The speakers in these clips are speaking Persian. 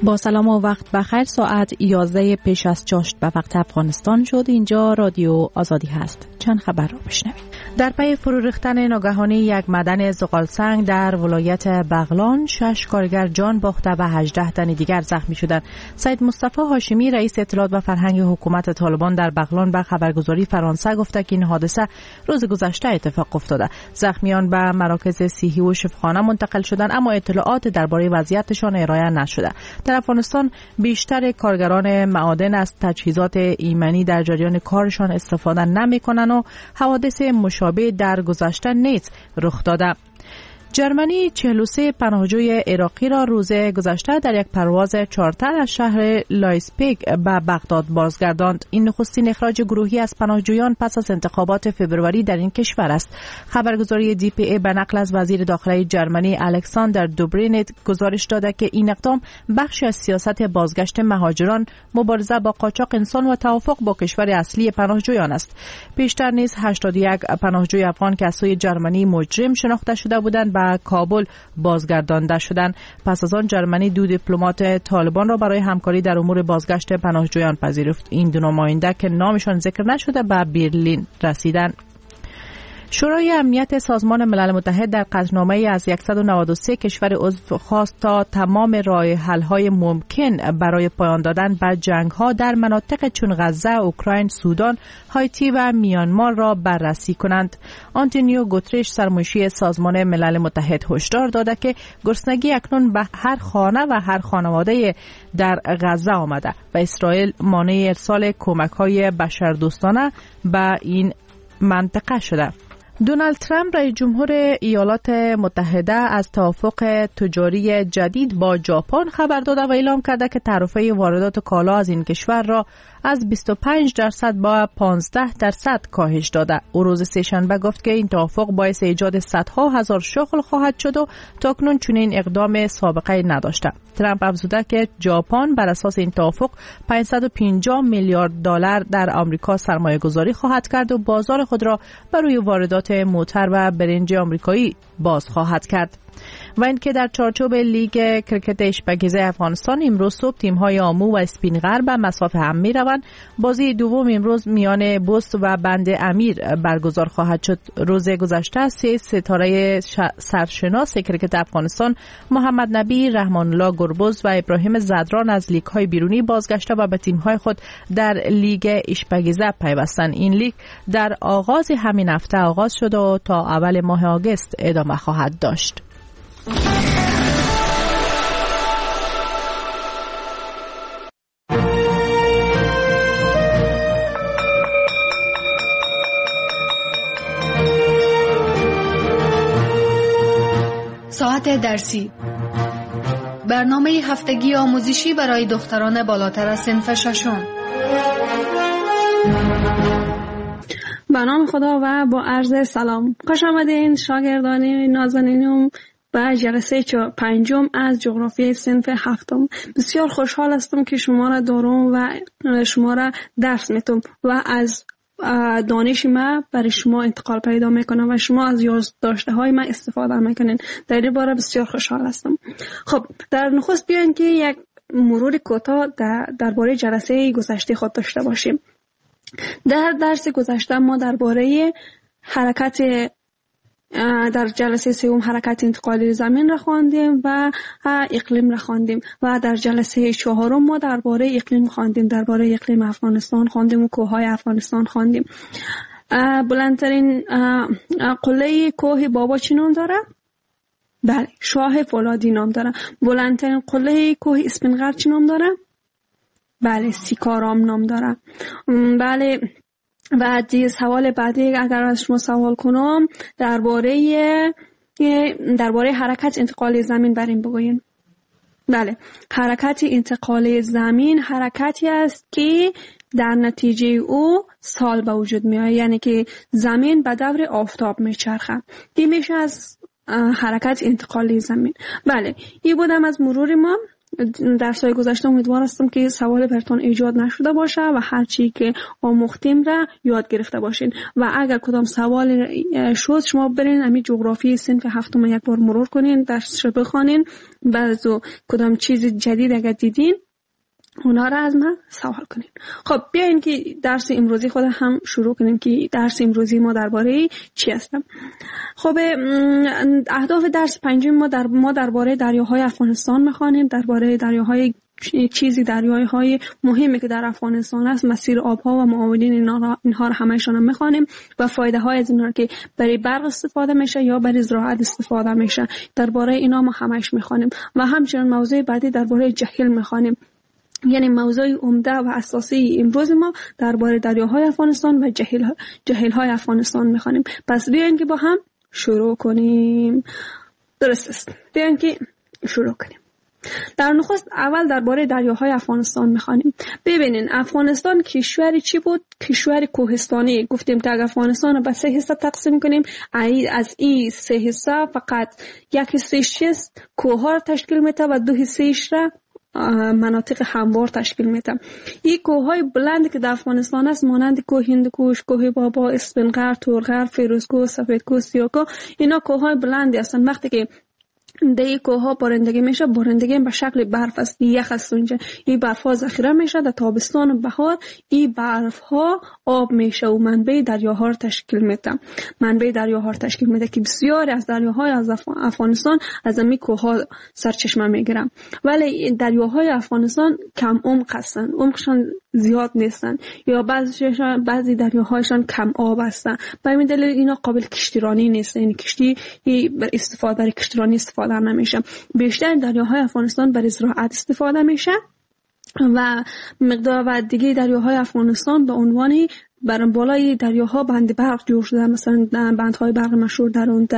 با سلام و وقت بخیر. ساعت 11 پیش از چاشت به وقت افغانستان شد. اینجا رادیو آزادی هست. چند خبر رو بشنوید. در پی فرو ریختن ناگهانی یک معدن زغالسنگ در ولایت بغلان 6 کارگر جان باخته و 18 تن دیگر زخمی شدند. سید مصطفی هاشمی رئیس اطلاعات و فرهنگ حکومت طالبان در بغلان به خبرگزاری فرانسه گفته که این حادثه روز گذشته اتفاق افتاده. زخمیان به مراکز صحی و شفاخانه منتقل شدند اما اطلاعات درباره وضعیتشان ارائه نشده. در افغانستان بیشتر کارگران معادن از تجهیزات ایمنی در جریان کارشان استفاده نمی‌کنند و حوادث مشابه در گذشته نیز رخ داده. جرمنی 43 پناهجوی عراقی را روز گذشته در یک پرواز چارتر از شهر لایپزیگ به بغداد بازگرداند. این نخستین اخراج گروهی از پناهجویان پس از انتخابات فوریه در این کشور است. خبرگزاری DPA به نقل از وزیر داخلی جرمنی الکساندر دوبرینت گزارش داده که این اقدام بخشی از سیاست بازگشت مهاجران، مبارزه با قاچاق انسان و توافق با کشور اصلی پناهجویان است. پیشتر نیز 81 پناهجوی افغان که از سوی جرمنی مجرم شناخته شده بودند به کابل بازگردانده شدند. پس از آن جرمنی 2 دیپلمات طالبان را برای همکاری در امور بازگشت پناهجویان پذیرفت. این دو نماینده که نامشان ذکر نشده به برلین رسیدند. شورای امنیت سازمان ملل متحد در قطعنامه‌ای از 193 کشور عضو خواست تا تمام راه حل‌های ممکن برای پایان دادن به جنگ‌ها در مناطق چون غزه، اوکراین، سودان، هایتی و میانمار را بررسی کنند. آنتونیو گوترش سرمنشی سازمان ملل متحد هشدار داده که گرسنگی اکنون به هر خانه و هر خانواده در غزه آمده و اسرائیل مانع ارسال کمک‌های بشردوستانه به این منطقه شده. دونالد ترامپ رئیس جمهور ایالات متحده از توافق تجاری جدید با ژاپن خبر داده و اعلام کرده که تعرفه واردات کالا از این کشور را از 25% با 15% کاهش داده. او روز سه‌شنبه گفت که این توافق باعث ایجاد صدها هزار شغل خواهد شد و تاکنون چنین اقدام سابقه نداشته. ترامپ افزوده که ژاپن بر اساس این توافق 550 میلیارد دلار در آمریکا سرمایه گذاری خواهد کرد و بازار خود را بر روی واردات موتر و برنج آمریکایی باز خواهد کرد. و اینکه در چارچوب لیگ کرکت اشپگیزه افغانستان امروز صبح تیم‌های آمو و اسپین غر به مصاف هم می‌روند. بازی دوم امروز میان بست و بند امیر برگزار خواهد شد. روز گذشته 3 ستاره سرشناس کرکت افغانستان محمد نبی، رحمان الله گربز و ابراهیم زدران از لیگ‌های بیرونی بازگشته و به تیم‌های خود در لیگ اشپگیزه پیوستند. این لیگ در آغاز همین هفته آغاز شد و تا اول ماه آگوست ادامه خواهد داشت. ساعت درسی، برنامه هفتگی آموزشی برای دختران بالاتر از صنف ششم. به نام خدا و با عرض سلام. خوش آمدین شاگردان نازنینم به جلسه 5 از جغرافیای صنف 7. بسیار خوشحال هستم که شما را دارم و شما را درس میتم و از دانش ما برای شما انتقال پیدا میکنم و شما از یادداشته های من استفاده میکنین. در این باره بسیار خوشحال هستم. خب در نخست بیاین که یک مرور کوتاه درباره جلسه گذشته خود داشته باشیم. در درس گذشته ما درباره حرکت در جلسه 3 حرکت انتقالی زمین را خواندیم و اقلیم را خواندیم و در جلسه 4 ما درباره اقلیم خواندیم، درباره اقلیم افغانستان خواندیم و کوههای افغانستان خواندیم. بلندترین قله کوه بابا چی نام داره؟ بله، شاه فولادی نام داره. بلندترین قله کوه اسپین غر چی نام داره؟ بله، سیکارام نام داره. بله، بعدی سوال بعدی اگر از شما سوال کنم درباره حرکت انتقال زمین بریم بگوین. بله، حرکت انتقال زمین حرکتی است که در نتیجه او سال به وجود میاد، یعنی که زمین به دور آفتاب میچرخه. این میشه از حرکت انتقال زمین. بله، این بودم از مرور ما درس‌های گذشته امیدوار هستم که سوال براتون ایجاد نشده باشه و هر چی که آموختیم را یاد گرفته باشین. و اگر کدام سوال شد شما برین همین جغرافی صنف هفتم یک بار مرور کنین، درسش بخونین، بعد کدام چیز جدید اگر دیدین اونا را از من سوال کنین. خب بیاین که درس امروزی خود هم شروع کنیم که درس امروزی ما درباره چی هستم. خب اهداف درس پنجم ما درباره دریاهای افغانستان میخوانیم، درباره دریاهای دریاهای مهمی که در افغانستان است، مسیر آبها و معاونین اینها را همه‌شان میخوانیم و فایده های از اینها که برای برق استفاده میشه یا برای زراعت استفاده میشه، درباره اینا ما همش میخوانیم. و همچنین موضوع بعدی درباره جهیل میخوانیم، یعنی موضوع عمده و اساسی امروز ما درباره دریاهای افغانستان و جهیل‌های افغانستان می‌خوانیم. پس بیاین که با هم شروع کنیم. درست است. بیاین که شروع کنیم. در نخست اول درباره دریاهای افغانستان می‌خوانیم. ببینین افغانستان کشوری چی بود؟ کشور کوهستانی. گفتیم که افغانستان رو به 3 حصه تقسیم کنیم. از این 3 حصه فقط یک حصه‌اش کوه‌ها تشکیل میده و 2 حصه‌اش را مناطق هموار تشکیل میده. این کوههای بلند که در افغانستان است مانند کوه هندوکش، کوه بابا، اسفندقر، تورغر، فیروزکوه، سفیدکوه، سیاکوه، اینا کوههای بلندی هستند. وقتی که در این کوه‌ها بارندگی میشه، بارندگی به شکل برف است، یخ است اونجا. این برف‌ها ذخیره میشه در تابستان و بهار، این برف‌ها آب میشه و منبع دریاها را تشکیل میده که بسیاری از دریاهای از افغانستان از این کوه‌ها سرچشمه میگیرن. ولی دریاهای افغانستان کم عمق هستند، عمقشان زیاد نیستن یا بعضی دریاهایشان کم آب هستند. به همین دلیل اینا قابل کشتیرانی نیست، یعنی کشتی برای کشتیرانی استفاده نمیشه. بیشتر دریاهای افغانستان برای زراعت استفاده میشه و مقدار و دیگه دریاهای افغانستان به عنوان بر بالای دریاها بند برق جور شده، مثلا بندهای برق مشهور در اون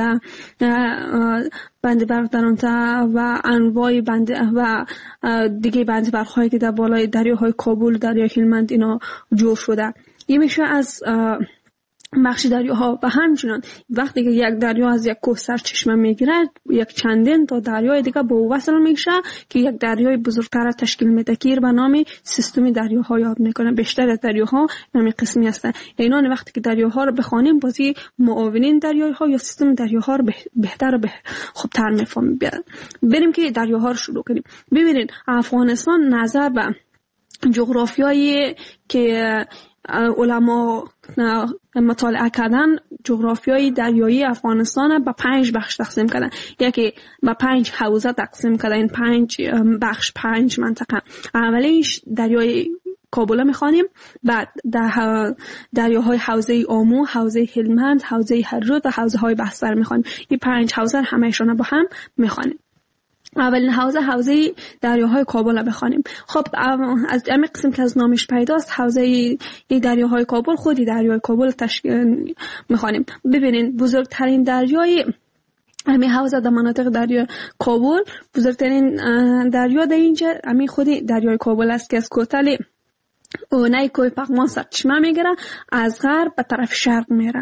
بند برق در اون و انواع بند و دیگه بند برق هایی که در بالای دریاهای کابل، دریای هلمند اینا جور شده. این میشه از بخش دریاها. و همچنان وقتی که یک دریا از یک کوه سرچشمه میگیره، یک چندین تا دریای دیگه به او وصل میشه که یک دریای بزرگتر تشکیل میده که به نام سیستم دریاها یاد میکنه. بیشتر دریاها همین قسمی هستن. اینان وقتی که دریاها رو بخوانیم بازی معاونین دریاها یا سیستم دریاها رو بهتر و خوبتر میفهمیم. بریم که دریاها رو شروع کنیم. ببینید افغانستان نظر به جغرافیایی که علما مطالعه کردن، جغرافیای دریایی افغانستان به 5 بخش تقسیم کردن. یکی به 5 حوزه تقسیم کردن. این 5 بخش 5 منطقه. اولیش دریای کابل میخوانیم، بعد دریاهای حوزه آمو، حوزه هلمند، حوزه هرود و حوزه های بستر میخوانیم. این 5 حوزه همه‌شون با هم میخوانیم. اولین حوزه دریاهای کابل بخوانیم. خب از همین قسم که از نامش پیداست، حوزه دریاهای کابل، خودی دریای کابل تشکیل میخوانیم. ببینین بزرگترین دریای همین حوزه در مناطق دریای کابل، بزرگترین دریا در اینجا همین خودی دریای کابل است که از کوتل اونای کوه پغمان سرچشمه میگیره، از غرب به طرف شرق میره.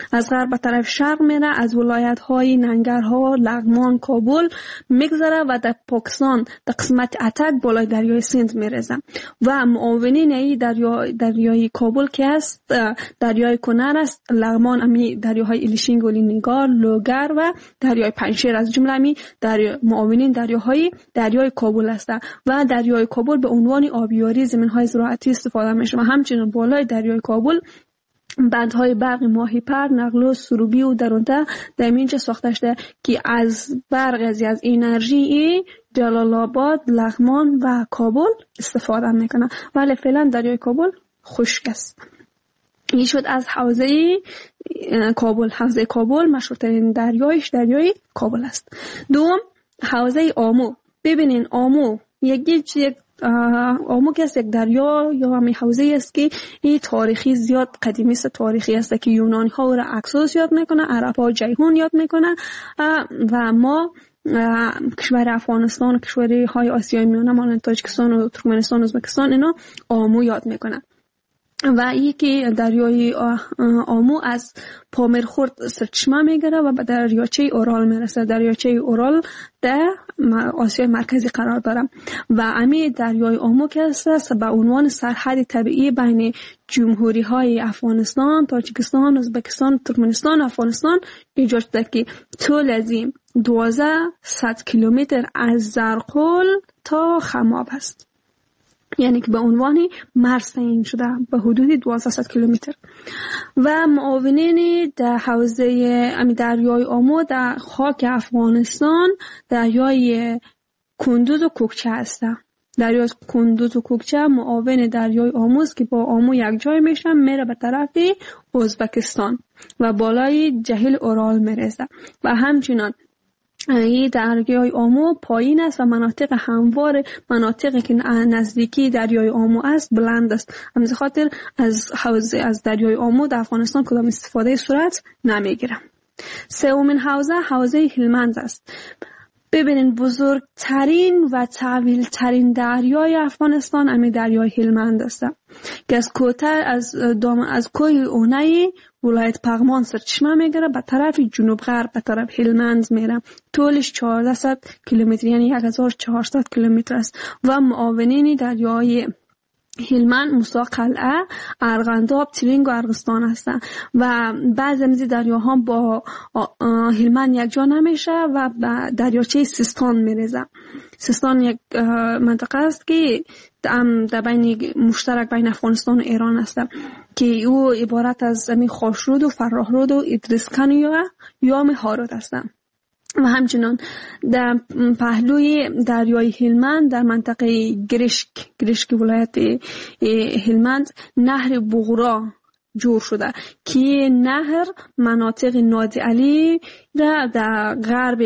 از ولایت‌های ننگرهار، لغمان، کابل میگذره و در پاکستان در قسمت اتک بالای دریای سند میرسه. و معاونین این دریای کابل که است دریای کنر است، لغمان امی دریاهای ایلیشین، گلی نگار، لوگر و دریای پنجشیر از جمله امی معاونین دریای کابل است. و دریای کابل به عنوان آبیاری زمین‌های زراعتی استفاده میشه. و همچنین بالای دریای کابل بندهای برق ماهیپر، نقلوس، سروبی و درونده در اینجا ساخته شده که از برق از انرژی جلال آباد، لغمان و کابل استفاده میکنه. ولی فعلا دریای کابل خشک است. این شد از حوزه کابل. حوزه کابل مشهورترین دریای کابل است. دوم حوزه آمو. ببینین آمو آمو که است یک دریا یا همین حوزه است که این تاریخی زیاد قدیمی است، تاریخی است که یونانی ها را اکسوس یاد میکنه، عرب ها جیهون یاد میکنه و ما کشور افغانستان و کشورهای آسیای میانه مانند تاجیکستان و ترکمنستان و ازبکستان اینا آمو یاد میکنه. و یکی دریای آمو از پامرخورد سرچشمه میگیره و به دریاچه اورال میرسه. دریاچه اورال در آسیای مرکزی قرار داره و امی دریای آمو که است به عنوان سرحد طبیعی بین جمهوری های افغانستان، تاجیکستان، ازبکستان، ترکمنستان و افغانستان ایجاد شده که طول از 1200 کیلومتر از زرقول تا خماب است. یعنی که به عنوان مرز تعیین شده به حدود 1200 کیلومتر. و معاونین در حوزه دریای آمو در خاک افغانستان دریای کندوز و کوکچه هستند. دریای کندوز و کوکچه معاون دریای آمو است که با آمو یک جای میشه، میره به طرف ازبکستان و بالای جهیل اورال میرسه. و همچنان این دریای آمو پایین است و مناطق هموار، مناطقی که نزدیکی دریای آمو است بلند است. همین خاطر از حوزه از دریای آمو در افغانستان کدام استفاده صورت نمیگیره. سومین حوزه هلمند است. ببینین بزرگترین و طویلترین دریای افغانستان همین دریای هلمند است که از از کوه اونایی ولایت پغمان سرچشمه میگیره به طرف جنوب غرب به طرف هلمند میره. طولش 1400 کیلومتر یعنی 1400 کیلومتر است. و معاونین دریای هلمند موسی قلعه، ارغنداب، ترینگ و ارغستان هستند و بعضی از دریاها با هلمند یک جا نمیشه و به دریاچه سیستان میرسه. سیستان یک منطقه است که در بین مشترک بین افغانستان و ایران است که او عبارت از خاشرود و فرخرود و ادریسکن یا هارود هستند. و همچنان در پهلوی دریای هلمند در منطقه گرشک ولایت هلمند نهر بغرا جور شده که نهر مناطق نادی علی در غرب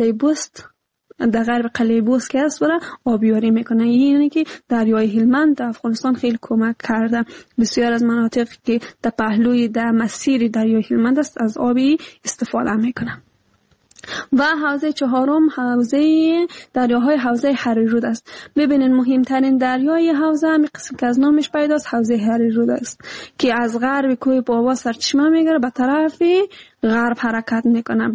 قلیبوست که است برای آبیاری میکنه. یعنی که دریای هلمند در افغانستان خیلی کمک کرده. بسیار از مناطق که در پهلوی در مسیر دریای هلمند است از آبی استفاده میکنه. و حوزه چهارم دریاهای حوزه هریرود است. ببینین مهمترین دریای حوزه همین قسم که از نامش پیداست حوزه هریرود است که از غرب کوه بابا سرچشمه میگیره به طرف غرب حرکت میکنه،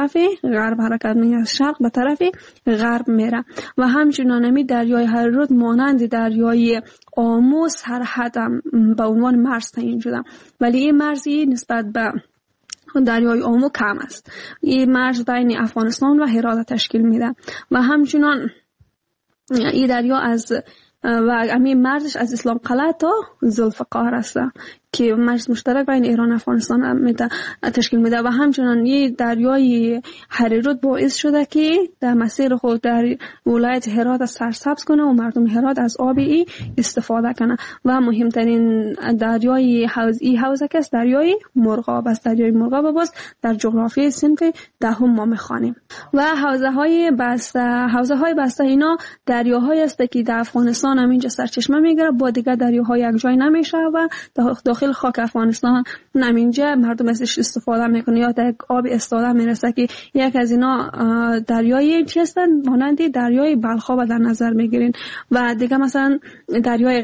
از شرق به طرف غرب میره. و همچنان همین دریای هریرود مانند دریای آمو سرحد به عنوان مرز تعیین شده، ولی این مرزی نسبت به دریای آمو کم است. این مرز بین افغانستان و هرات تشکیل میده و همچنان این دریا و همین مرزش از اسلام قلعه تا ذوالفقار است که مرز مشترک بین ایران و افغانستان تشکیل میده. و همچنان این دریای هریرود باعث شده که در مسیر خود در ولایت هرات سرسبز کنه و مردم هرات از آب ای استفاده کنه. و مهمترین دریای حوزه که است دریای مرغاب است. دریای مرغاب باز در جغرافی صنف دهم ما میخوانیم. و حوزه های بسته اینا دریاهایی است که در افغانستان همینجا سرچشمه میگیره، با دیگر دریاها یک جای نمیشه و داخل خاک افغانستان همینجا مردم ازش استفاده میکنه یا در آب استفاده میرسه که یک از اینا دریای چی هستن مانند دریای بلخاب در نظر میگیرین. و دیگه مثلا دریای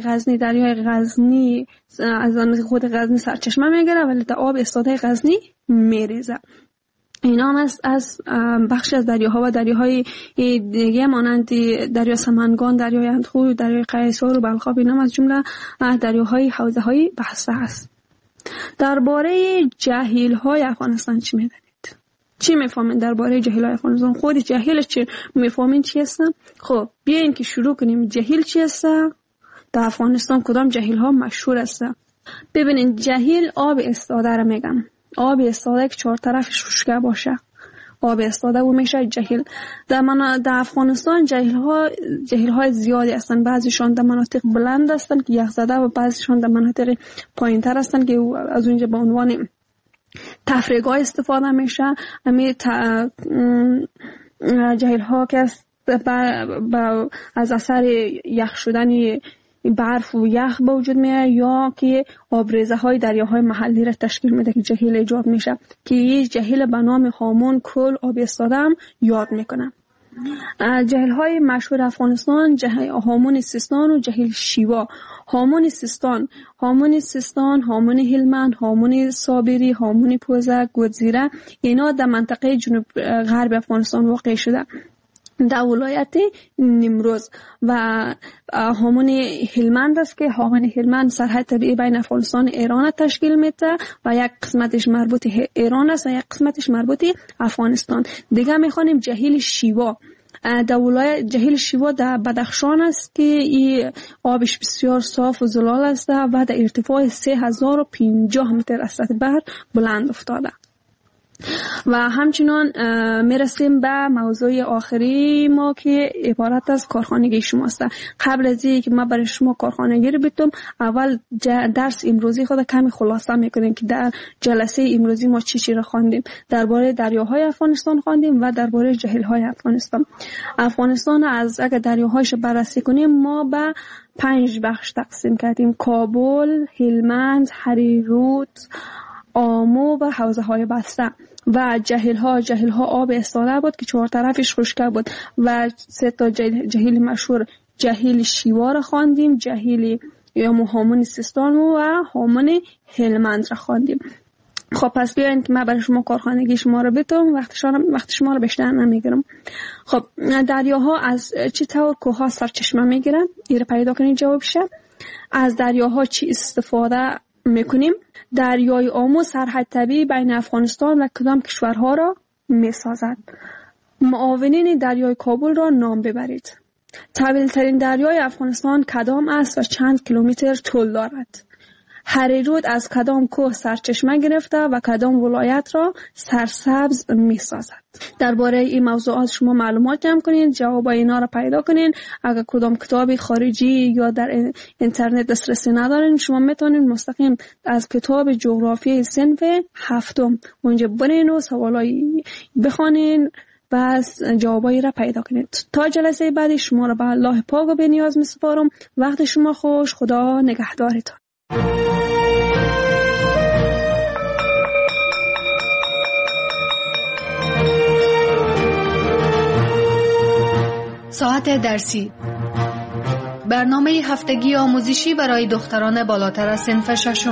غزنی از خود غزنی سرچشمه میگیره ولی در آب استفاده غزنی میریزه. اینا هم از بخش از دریاها و دریاهای دیگه مانند دریا سمنگان، دریای اندخو، دریای قیصر و بلخاب اینا هم از جمله دریاهای حوزه‌های بسته است. درباره جهیل‌های افغانستان چی می‌دانید؟ چی می‌فهمید درباره جهیل‌های افغانستان؟ خود جهیل چی می‌فهمید چی هستن؟ خب بیاین که شروع کنیم. جهیل چی هست؟ در افغانستان کدام جهیل‌ها مشهور هستن؟ ببینید جهیل آب استاده را میگم. آب استاده که 4 طرفش خشک باشه آب استاده و میشه جهیل. در افغانستان جهیل‌های زیادی هستن. بعضیشان در مناطق بلند هستن که یخزده و بعضیشان در مناطق پایین‌تر هستن که از اونجا به عنوان تفریحگاه استفاده میشه. همین جهیل‌ها که از اثر یخ شدن برف و یخ به وجود میاد یا که آبریزه های دریاهای محلی را تشکیل میده که جهیل ایجاد میشه که یه جهیل به نام هامون کل آب استاده هم یاد میکنه. جهیل های مشهور افغانستان هامون سیستان و جهیل شیوا. هامون سیستان، هامون هلمند، هامون صابری، هامون پوزک، گودزیره، اینا در منطقه جنوب غرب افغانستان واقع شده در ولایت نیمروز. و هامون هلمند است که هامون هلمند سرحد طبیعی بین افغانستان و ایران تشکیل میده و یک قسمتش مربوط ایران است و یک قسمتش مربوط افغانستان. دیگه میخوانیم جهیل شیوا. در ولایت جهیل شیوا در بدخشان است که این آبش بسیار صاف و زلال است و در ارتفاع 3050 متر از سطح بحر بلند افتاده. و همچنان میرسیم به موضوع آخری ما که عبارت از کارخانگی شماست. قبل از اینکه ما برای شما کارخانگی رو بگم، اول درس امروزی خود کمی خلاصه میکنیم که در جلسه امروزی ما چی رو خواندیم. درباره دریاهای افغانستان خواندیم و درباره جهیل‌های افغانستان. افغانستان از اگر دریاهایش بررسی کنیم ما به 5 بخش تقسیم کردیم: کابل، هلمند، هریرود، آمو و حوزه های بسته. و جهیل ها آب استاده بود که 4 طرفش خشکه بود. و 3 تا جهیل مشهور، جهیل شیوا را خواندیم، جهیل یا هامون سیستان و هامون هلمند را خواندیم. خب پس بیاین که من برای شما کارخانگی شما رو بتونم، وقت شما رو بیشتر نمیگیرم. خب دریاها از چه طور کوه ها سرچشمه میگیرن؟ این رو پیدا کنید جواب شه. از دریاها چی استفاده میکنیم؟ دریای آمو سرحد طبیعی بین افغانستان و کدام کشورها را میسازد؟ معاونین دریای کابل را نام ببرید. طویل ترین دریای افغانستان کدام است و چند کیلومتر طول دارد؟ هریرود از کدام کوه سرچشمه گرفته و کدام ولایت را سرسبز می سازد؟ درباره این موضوعات شما معلومات جمع کنین، جواب اینا را پیدا کنین. اگر کدام کتاب خارجی یا در اینترنت دسترسی ندارین، شما میتونین مستقیم از کتاب جغرافی صنف 7 اونجا برین و سوالایی بخونین، بس جوابایی را پیدا کنید. تا جلسه بعدی شما را به الله پاک و بی‌نیاز می‌سپارم. وقت شما خوش. خدا نگهدارتان. ساعت درسی، برنامه هفتگی آموزشی برای دختران بالاتر از صنف 6.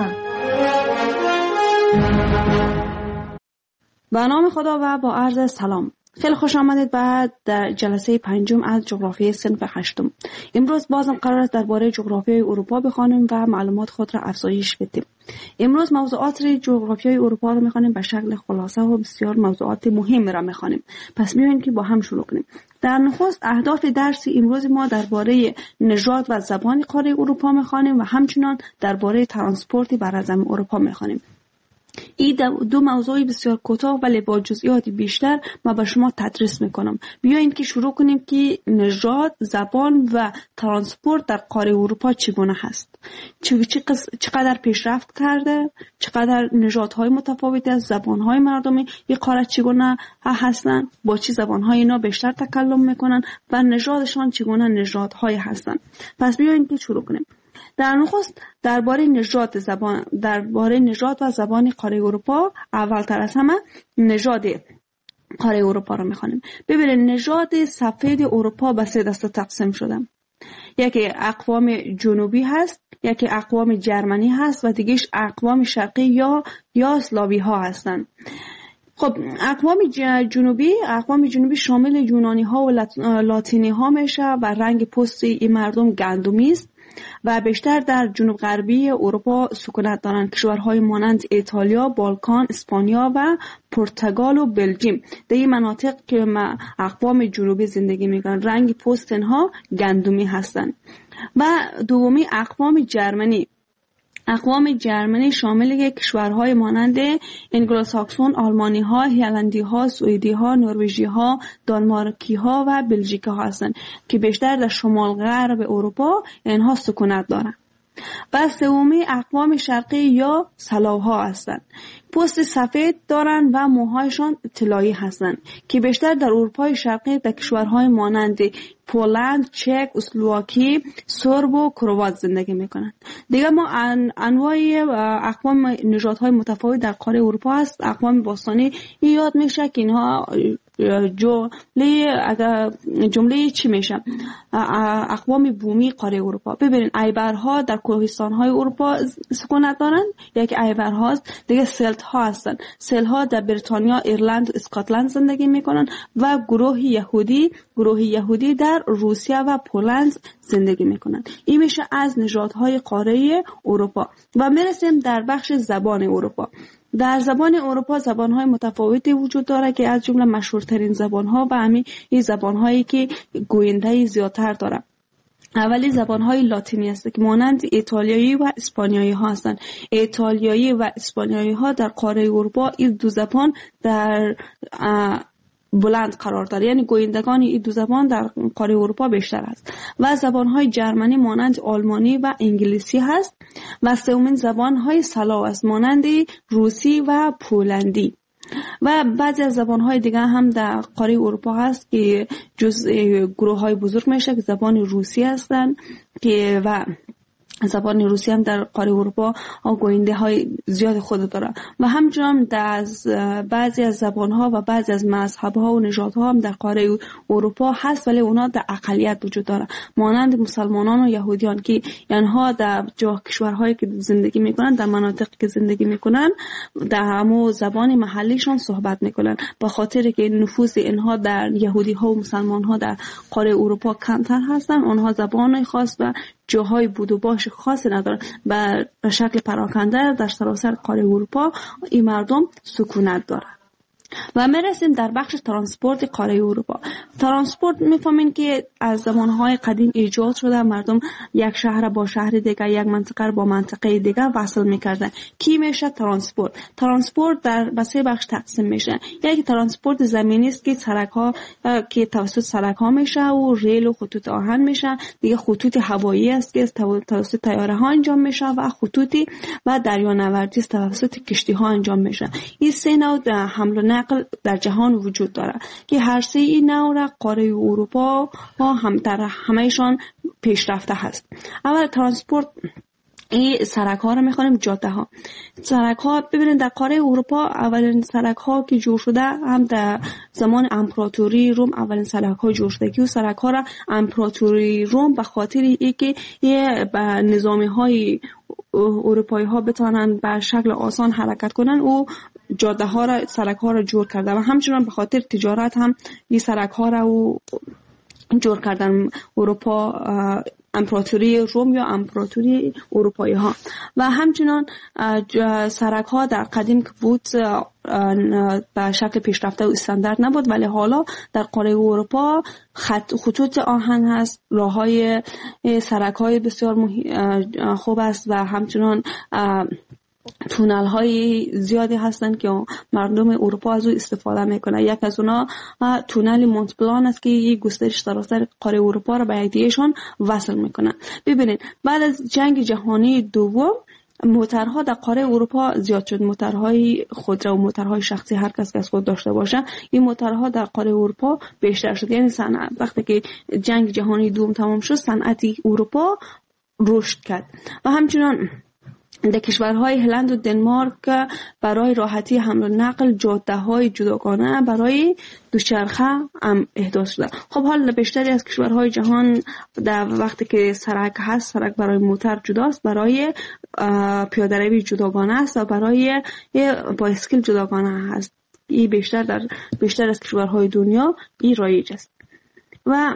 به نام خدا و با عرض سلام. خیلی خوش آمدید در جلسه 5 از جغرافی صنف 8. امروز بازم قرار است درباره جغرافیای اروپا بخوانیم و معلومات خود را افزایش بدیم. امروز موضوعات جغرافیای اروپا را میخوانیم به شکل خلاصه و بسیار موضوعات مهم را میخوانیم. پس بیایید که با هم شروع کنیم. در نخست اهداف درس امروز ما درباره نژاد و زبان قاره اروپا میخوانیم و همچنین درباره ترانسپورت برزمین اروپا میخوانیم. این 2 موضوع بسیار کوتاه ولی با جزئیات بیشتر ما به شما تدریس میکنم. بیایید که شروع کنیم که نژاد، زبان و ترانسپورت در قاره اروپا چگونه هست، چقدر پیشرفت کرده، چقدر نژادهای متفاوت از زبانهای مردمی این قاره چگونه هستند، با چه زبانهای اینا بیشتر تکلم میکنن و نژادشان چگونه نژادهای هستند. پس بیایید که شروع کنیم. در نخست درباره نژاد و زبان قاره اروپا، اولتر از همه نژاد قاره اروپا را میخوانیم. ببینید نژاد سفید اروپا به 3 دسته تقسیم شده. یکی اقوام جنوبی هست، یکی اقوام جرمنی هست و دیگهش اقوام شرقی یا اسلاوی ها هستند. خب اقوام جنوبی شامل یونانی ها و لاتینی ها میشه و رنگ پوست این مردم گندمی است و بیشتر در جنوب غربی اروپا سکونت دارند. کشورهای مانند ایتالیا، بالکان، اسپانیا و پرتغال و بلژیم در این مناطق که اقوام جنوبی زندگی میکنند رنگ پوست اینها گندمی هستند. و دومی اقوام جرمنی شامل کشورهای مانند انگلوساکسون، آلمانی ها، هلندی ها، سوئدی ها، نروژی ها، دانمارکی ها و بلژیکی ها هستند که بیشتر در شمال غرب اروپا اینها سکونت دارند. و سومی اقوام شرقی یا سلاو ها هستند پوست سفید دارند و موهایشان طلایی هستند که بیشتر در اروپای شرقی در کشورهای مانند پولند، چک، اسلواکی، سرب و کروات زندگی میکنند. دیگه ما انواع اقوام نژادهای متفاوت در قاره اروپا هست. اقوام باستانی یاد میشه که اینها جمله چی میشه؟ اقوام بومی قاره اروپا. ببینید ایبرها در کوهستان‌های اروپا سکونت دارند. یک ایبرها هست. دیگه سلت ها هستند. سلت ها در بریتانیا، ایرلند و اسکاتلند زندگی میکنند و گروه یهودی در روسیه و پولند زندگی میکنند. این میشه از نژادهای قاره اروپا. و میرسیم در بخش زبان اروپا. در زبان اروپا زبان‌های متفاوتی وجود داره که از جمله مشهورترین زبان‌ها و همین این زبان‌هایی که گوینده زیادتر داره. اولی زبان‌های لاتینی است که مانند ایتالیایی و اسپانیایی ها هستند. ایتالیایی و اسپانیایی ها در قاره اروپا این دو زبان در بلند قرار داره، یعنی گویندگان این دو زبان در قاره اروپا بیشتر است. و زبان‌های جرمنی مانند آلمانی و انگلیسی هست. و سومین زبان‌های سلاو است مانند روسی و پولندی. و بعضی از زبان‌های دیگه هم در قاره اروپا هست که گروه‌های بزرگ میشه که زبان روسی هستند که و زبان روسی هم در قاره اروپا گوینده های زیاد خود داره. و همچنان از بعضی از زبان ها و بعضی از مذهب ها و نژاد ها هم در قاره اروپا هست، ولی اونا در اقلیت وجود داره، مانند مسلمانان و یهودیان که اینها در کشورهایی که زندگی میکنن، در مناطقی که زندگی میکنن، در همون زبان محلیشون صحبت میکنن. به خاطر که نفوذ اینها در یهودی ها و مسلمان ها در قاره اروپا کمتر هستن، اونها زبان خاص و جاهای بود و باش خاصی ندارن. به شکل پراکنده در سراسر قاره اروپا این مردم سکونت دارن. و میرسیم در بخش ترانسپورت قاره اروپا. ترانسپورت میفهمین که از زمانهای قدیم ایجاد شده، مردم یک شهر با شهر دیگه، یک منطقه با منطقه دیگه وصل میکردن. کی میشه ترانسپورت؟ ترانسپورت در سه بخش تقسیم میشه. یکی ترانسپورت زمینی است که سرک‌ها که توسط سرک‌ها میشه و ریل و خطوط آهن میشه. دیگه خطوط هوایی است که توسط طیاره ها انجام میشه و خطوطی و دریانوردی توسط کشتی ها انجام میشه. این سه نوع حمل و نقل در جهان وجود داره که هر سه این نوع را قاره اروپا ها هم در همهشان پیشرفته هست. اول ترانسپورت این سرک ها رو میخوانیم جاده ها. سرک ها ببینید در قاره اروپا اولین سرک ها که جور شده هم در زمان امپراتوری روم اولین سرک ها جور شده که سرک ها را امپراتوری روم به خاطر اینکه یه نظامی های اروپایی ها بتونن به شکل آسان حرکت کنن و جاده ها را سرک ها را جور کرده و همچنان به خاطر تجارت هم این سرک ها را جور کردن اروپا، امپراتوری روم یا امپراتوری اروپایی ها. و همچنان سرک ها در قدیم که بود به شکل پیشرفته و استاندارد نبود، ولی حالا در قاره اروپا خطوط آهن هست، راه های سرک های بسیار خوب است و همچنان تونل های زیادی هستند که مردم اروپا از او استفاده میکنه. یک از اونا تونل مونت بلان است که یک گسترش سراسر قاره اروپا را به یکدیگهشان وصل میکنه. ببینید بعد از جنگ جهانی دوم موترها در قاره اروپا زیاد شد. موترهای خودرو و موترهای شخصی هر کس که از خود داشته باشه، این موترها در قاره اروپا بیشتر شد. یعنی صنعت وقتی که جنگ جهانی دوم تمام شد، صنعت اروپا رشد کرد. و همچنان در کشورهای هلند و دنمارک برای راحتی حمل و نقل جاده‌های جداگانه برای دوچرخه هم احداث شده. خب حالا بیشتری از کشورهای جهان در وقتی که سرک هست، سرک برای موتر جداست، برای پیاده‌روی جداگانه است و برای بایسکل جداگانه هست. این بیشتر از کشورهای دنیا این رایج است. و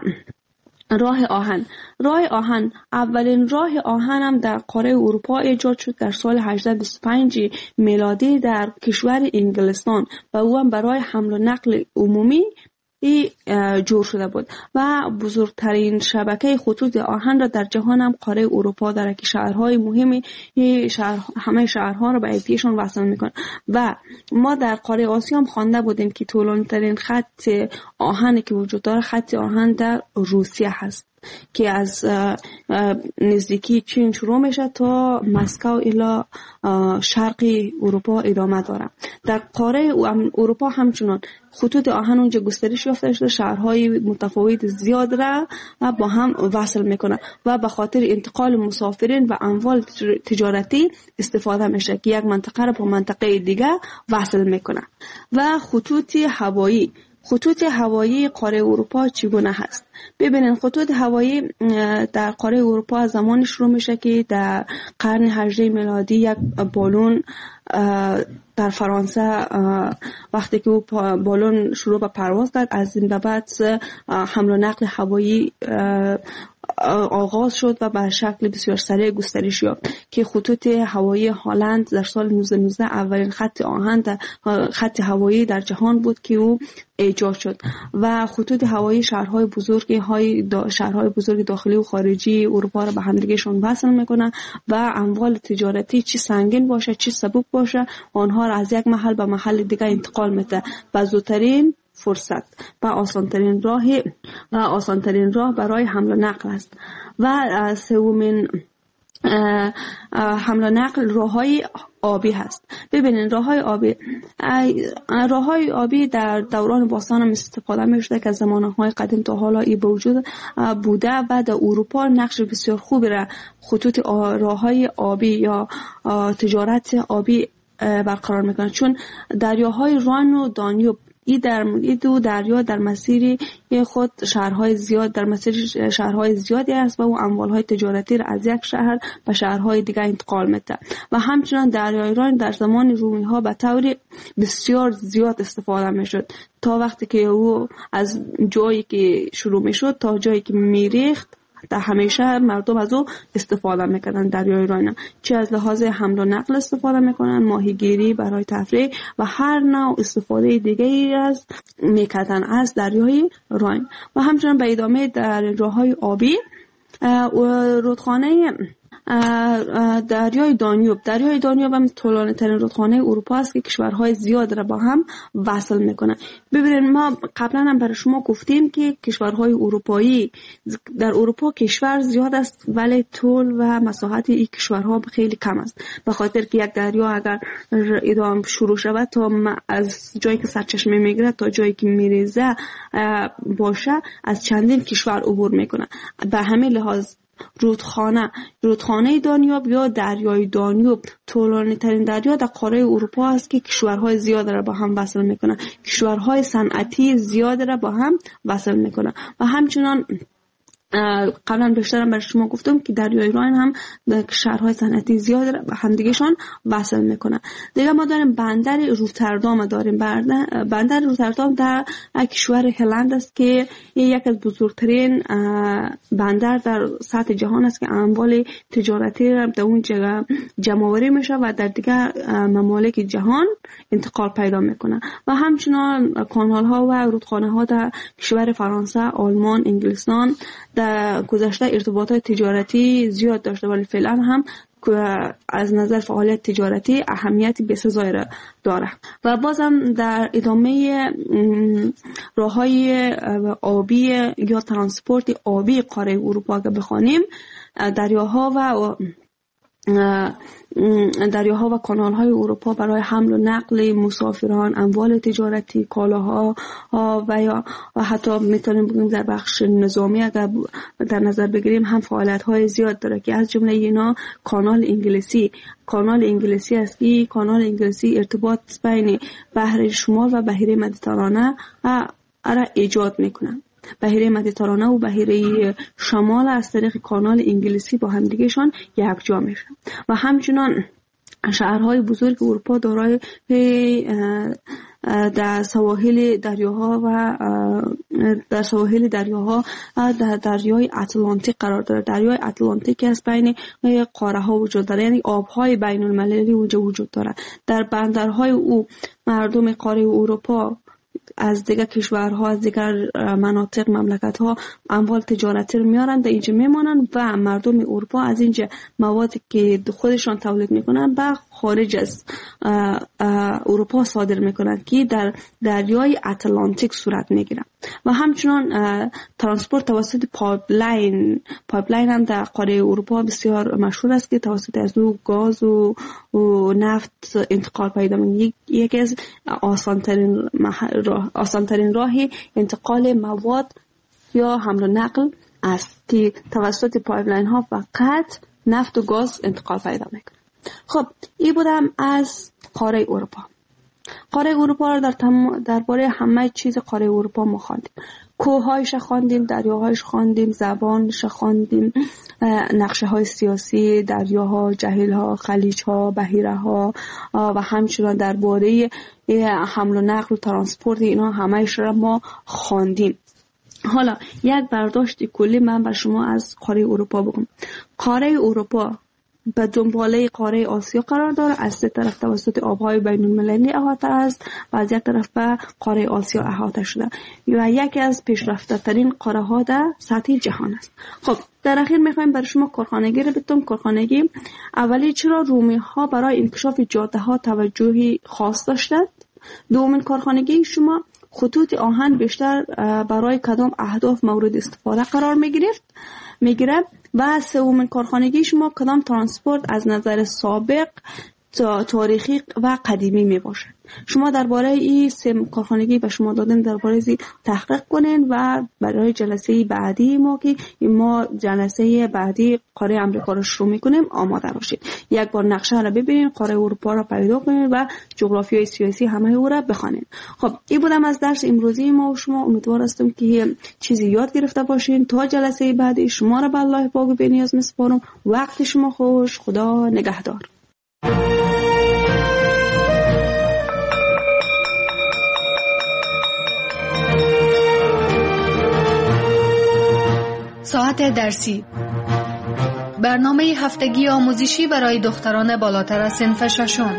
راه آهن اولین راه آهن هم در قاره اروپا ایجاد شد در سال 1825 میلادی در کشور انگلستان و او هم برای حمل و نقل عمومی جور شده بود و بزرگترین شبکه خطوط آهن را در جهان هم قاره اروپا داره که شهرهای مهمی همه شهرها را به یکدیگهشان وصل میکنه. و ما در قاره آسیا هم خوانده بودیم که طولانی ترین خط آهنی که وجود داره خط آهن در روسیه هست. هست که از نزدیکی چین شروع میشه تا مسکو الی شرقی اروپا ادامه داره. در قاره اروپا همچنان خطوط آهن اونجا گسترش یافته شده، شهرهای متفاوت زیاد را با هم وصل میکنه و به خاطر انتقال مسافرین و اموال تجارتی استفاده میشه که یک منطقه را با منطقه دیگه وصل میکنه. و خطوط هوایی قاره اروپا چگونه هست؟ ببینید خطوط هوایی در قاره اروپا زمانی شروع میشه که در قرن 18 میلادی یک بالون در فرانسه وقتی که او بالون شروع به پرواز کرد، از این به بعد حمل و نقل هوایی آغاز شد و به شکل بسیار سریع گسترش یافت که خطوط هوایی هلند در سال 1919 اولین خط هوایی در جهان بود که او ایجاد شد و خطوط هوایی شهرهای بزرگ داخلی و خارجی اروپا را به همدیگهشون وصل میکنه و اموال تجارتی چی سنگین باشه چی سبک باشه آنها را از یک محل به محل دیگه انتقال میده و زودترین فرصت و آسانترین راه برای حمل و نقل است. و سومین حمل و نقل راههای آبی هست. ببینید راههای آبی در دوران باستان هم استفاده می‌شده که از زمانهای قدیم تا حالا ای به وجود بوده و در اروپا نقش بسیار خوبی را خطوط راههای آبی یا تجارت آبی برقرار میکنه، چون دریاهای راین و دانیوب این دو دریا در مسیر خود شهرهای زیادی است و او اموالهای تجارتی را از یک شهر به شهرهای دیگر انتقال میده. و همچنان دریای راین در زمان رومی ها به طور بسیار زیاد استفاده میشد تا وقتی که او از جایی که شروع میشد تا جایی که میریخت در همیشه مردم از او استفاده میکنن. دریای راین چه از لحاظ حمل و نقل استفاده میکنن، ماهیگیری برای تفریح و هر نوع استفاده دیگری از میکردن از دریای راین. و همچنان به ادامه در راههای آبی رودخانه دریای دانیوب هم طولانی ترین رودخانه اروپا است که کشورهای زیاد را با هم وصل میکنه. ببینید ما قبلا هم برای شما گفتیم که کشورهای اروپایی در اروپا کشور زیاد است ولی طول و مساحت این کشورها خیلی کم است، به خاطر که یک دریا اگر ادامه شروع شود تا از جایی که سرچشمه میگیره تا جایی که میریزه باشه از چندین کشور عبور میکنه. به همین لحاظ رودخانه دانیوب یا دریای دانیوب طولانی ترین دریا در قاره اروپا است که کشورهای زیاد را با هم وصل میکنه، کشورهای صنعتی زیاد را با هم وصل میکنه. و همچنان قبلا بیشترم برای شما گفتم که دریای راین هم شهرهای صنعتی زیاد را به همدیگهشان وصل میکنه. دیگه ما داریم بندر روتردام بندر روتردام در کشور هلند است که یک از بزرگترین بندر در سطح جهان است که اموال تجارتی را در اون جمع‌آوری میشه و در دیگه ممالک جهان انتقال پیدا میکنه. و همچنان کانال ها و رودخانه ها در کشور فرانسه، آلمان، انگلستان در گذشته ارتباطات تجارتی زیاد داشته ولی فعلا هم از نظر فعالیت تجارتی اهمیت بسزایی را داره. و بازم در ادامه راههای آبی یا ترانسپورت آبی قاره اروپا که بخوانیم دریاها و کانال‌های اروپا برای حمل و نقل مسافران، اموال تجارتی، کالاها و حتی میتونیم بگیم در بخش نظامی اگر در نظر بگیریم هم فعالیت‌های زیاد داره که از جمله اینا کانال انگلیسی است که کانال انگلیسی ارتباط بین بحر شمال و بحیره مدیترانه را ایجاد میکنه. بحیره مدیترانه و بحیره شمال از طریق کانال انگلیسی با همدیگهشان یکجا میشن. و همچنان شهرهای بزرگ اروپا دارای در سواحل دریاها در دریای اتلانتیک قرار داره. دریای اتلانتیک از بین قاره ها وجود داره، یعنی آبهای بین المللی وجود داره. در بندرهای او مردم قاره اروپا از دیگر کشورها، از دیگر مناطق، مملکت‌ها اموال تجارتی رو میارن در اینجا میمانن و مردم اروپا از اینجا موادی که خودشان تولید میکنن به خارج از اروپا صادر میکنن که در دریای اتلانتیک صورت میگیره. و همچنان ترانسپورت توسط پایپلاین هم در قاره اروپا بسیار مشهور است که توسط از او گاز و نفت انتقال پیدا می‌کنه. یکی از آسان‌ترین راه انتقال مواد یا حمل و نقل است که توسط پایپلاین ها فقط نفت و گاز انتقال پیدا میکنه. خب این بودم از قاره اروپا. قاره اروپا رو درباره همه چیز قاره اروپا ما خواندیم. کوه‌هایش خواندیم، دریاهایش خواندیم، زبانش خواندیم، نقشه‌های سیاسی، دریاها، جهیل‌ها، خلیج‌ها، بحیره‌ها و همچنین درباره حمل و نقل و ترانسپورت اینا همه‌اش رو ما خواندیم. حالا یک برداشت کلی من بر شما از قاره اروپا بگم. قاره اروپا به دنباله قاره آسیا قرار داره. از سه طرف توسط آبهای بین المللی احاطه است و از یک طرف به قاره آسیا احاطه شده و یکی از پیشرفته ترین قاره ها در سطح جهان است. خب در اخیر میخوایم برای شما کارخانگی رو بگم. کارخانگی اولی چرا رومی ها برای انکشاف جاده ها توجهی خاص داشتند؟ دومین کارخانگی شما خطوط آهن بیشتر برای کدام اهداف مورد استفاده قرار میگیره و سومین کارخانگی شما کدام ترانسپورت از نظر سابق تاریخی و قدیمی می باشد. شما درباره این سه کارخانگی به شما دادن درباره زی تحقیق کنین و برای جلسه بعدی ما که ما جلسه بعدی قاره امریکا رو شروع میکنیم آماده باشید. یک بار نقشه رو ببینید، قاره اروپا رو پیدا کنید و جغرافیای سیاسی همه او را بخوانید. خب این بودم از درس امروزی ما و شما. امیدوار هستم که چیزی یاد گرفته باشین. تا جلسه بعدی شما را به الله پاک و بی‌نیاز میسپارم. وقت شما خوش. خدا نگهدار. ساعت درسی، برنامه هفتگی آموزشی برای دختران بالاتر از صنف ششم.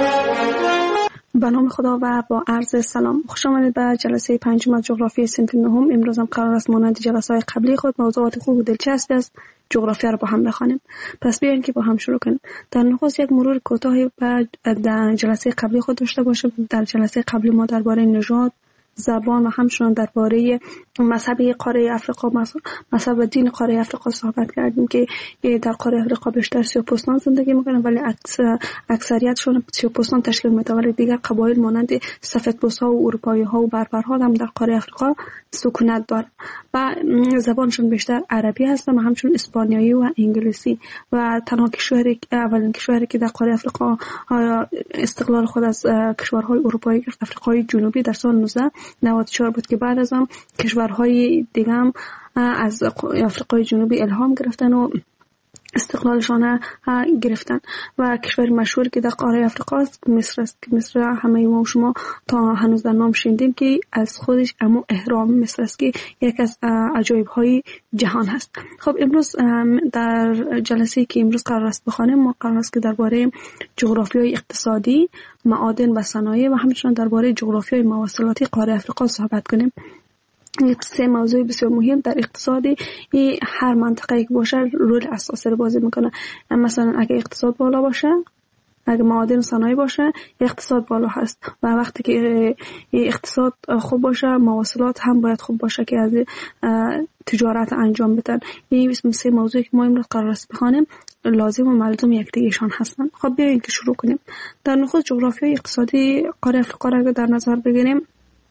به نام خدا و با عرض سلام، خوش آمدید به جلسه پنجم از جغرافی صنف نهم. امروز هم قرار است مانند جلسه‌های قبلی خود موضوعات خوب و دلچسبی از جغرافیا را با هم بخوانیم. پس بیاین که با هم شروع کنیم. در نخست یک مرور کوتاهی در جلسه قبلی خود داشته باشیم. در جلسه قبلی ما درباره نژاد، زبان و همچنان درباره مذهب قاره افریقا، مذهب و دین قاره افریقا صحبت کردیم که در قاره افریقا بیشتر سیاه‌پوستان زندگی میکنن ولی اکثریتشون سیاه‌پوستان تشکیل میدن، ولی دیگر قبایل مانند سفیدپوست‌ها و اروپایی‌ها و بربرها هم در قاره افریقا سکونت دارن و زبانشون بیشتر عربی هستن و همچنین اسپانیایی و انگلیسی. و تنها اولین کشوری که در قاره افریقا استقلال خود از کشورهای اروپایی گرفت افریقای جنوبی در سال 1994 بود که بعد از هم کشورهای دیگه هم از افریقای جنوبی الهام گرفتن و استقلالشان گرفتن. و کشور مشهور که در قاره افریقا است مصر است که مصر همه ما و شما تا هنوز در نام شنیدیم که از خودش اما اهرام مصر است که یک از عجایب های جهان هست. خب امروز در جلسه که امروز قرار است بخوانیم ما قرار است که درباره جغرافیای اقتصادی، معادن و صنایع و همچنین درباره جغرافیای مواصلاتی قاره افریقا صحبت کنیم. سه موضوع بسیار مهم در اقتصادی هر منطقه که باشه رول اساسی رو بازی میکنه. مثلا اگه اقتصاد بالا باشه، اگه معادن و صنایع باشه اقتصاد بالا هست و وقتی که اقتصاد خوب باشه مواصلات هم باید خوب باشه که از تجارت انجام بدن. این سه موضوعی که ما امروز قرار است بخوانیم لازم و ملزوم یکدیگه‌شان هستند. خب بیایید که شروع کنیم. در نخست جغرافیای اقتصادی قاره افریقا را در نظر بگیریم.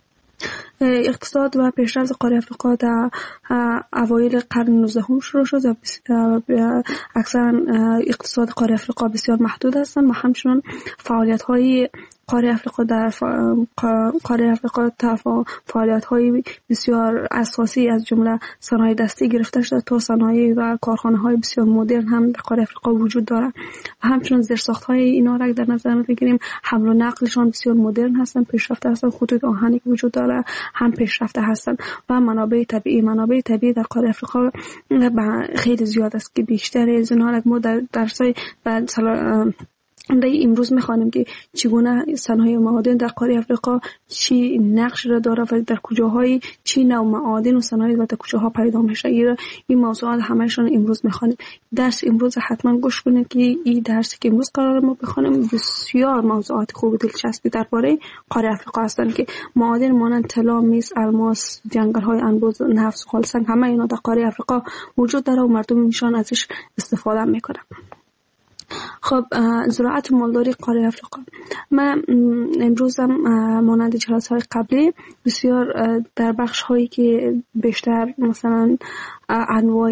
اقتصاد و پیشرفت قاره افریقا در اوایل قرن 19 شروع شد و اکثرا اقتصاد قاره افریقا بسیار محدود هستند و همچنین فعالیت‌های قاره افریقا در قاره افریقا فعالیت‌های بسیار اساسی از جمله صنایع دستی گرفته شده تا صنایع و کارخانه‌های بسیار مدرن هم در قاره افریقا وجود دارند و همچنین زیرساخت‌های اینا را در نظر بگیریم حمل و نقلشان بسیار مدرن هستند، پیشرفته هستند. خطوط آهنی که وجود داره هم پیشرفته هستند و منابع طبیعی در قاره افریقا خیلی زیاد است که بیشتر از اونها ما در درسای امروز میخوانیم که چگونه صنایع معادن در قاره افریقا چی نقش را داره و در کجاهای چی نوع معادن و صنایع و در کجاها پیدا میشه. این موضوعات همهشون امروز میخوانیم. درس امروز حتما گوش کنید که این درسی که امروز قرار ما بخونیم بسیار موضوعات خوب و دلچسبی درباره قاره افریقا هستند که معادن مانند طلا، مس، الماس، جنگل های انبوه، نفت، زغالسنگ همه اینا در قاره افریقا وجود داره و مردم ایشان ازش استفاده میکنن. خب زراعت و مالداری قاره افریقا، من امروز هم مانند جلسه های قبلی بسیار در بخش هایی که بیشتر مثلا انواع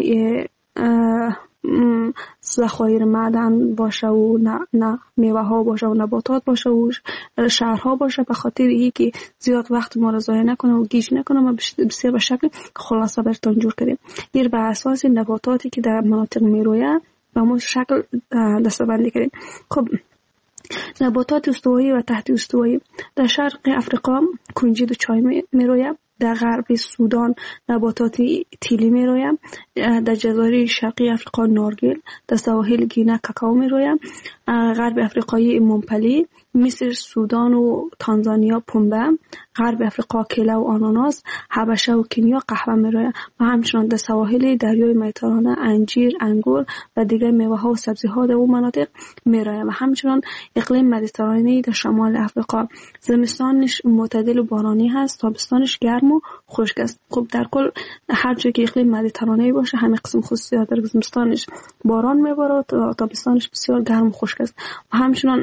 ذخایر معدن باشه و نه میوه ها باشه و نباتات باشه و شهرها باشه، به خاطر اینکه زیاد وقت ما را ضایع نکنه و گیج نکنه ما بسیار به شکل خلاصه براتون جور کردیم. این بر اساس نباتاتی که در مناطق میرویه و ما شکل دسته‌بندی کردیم. خب نباتات استوایی و تحت استوایی در شرق افریقا کنجد و چای میرویه، در غرب سودان نباتات تیلی میرویه، در جزایر شرقی افریقا نارگیل، در سواحل گینه کاکائو میرویه، غرب افریقای مونپلی، مصر، سودان و تانزانیا پنبه، غرب افریقا کیله و آناناس، حبشه و کنیا قهوه میرویه و همچنان در سواحل دریای مدیترانه انجیر، انگور و دیگر میوه ها و سبزی ها در اون مناطق میرویه و همچنان اقلیم مدیترانه‌ای در شمال افریقا زمستانش معتدل و بارانی هست، تابستانش گرم و خشک است. خب در کل هر جایی که اقلیم مدیترانه‌ای باشه همین قسم خصوصیات داره، زمستانش باران میباره و تابستانش بسیار گرم و خشک است و همچنان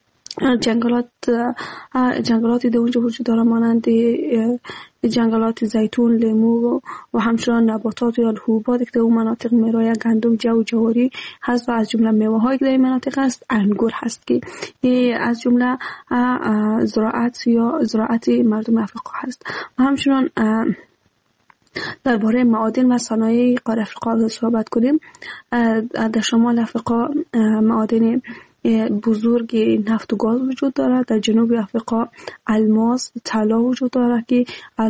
جنگلاتی در اونجا وجود داره مانند جنگلات زیتون، لیمو و همچنان نباتات یا حبوبات که در اون مناطق میرویه، گندم، جو، جواری هست و از جمله میوه هایی که در این مناطق هست انگور هست که از جمله زراعت مردم افریقا هست و همچنان درباره معادن و صنایع قاره افریقا صحبت کنیم. در شمال افریقا معادن بزرگ نفت و گاز وجود دارد. در جنوب افریقا الماس، طلا وجود دارد که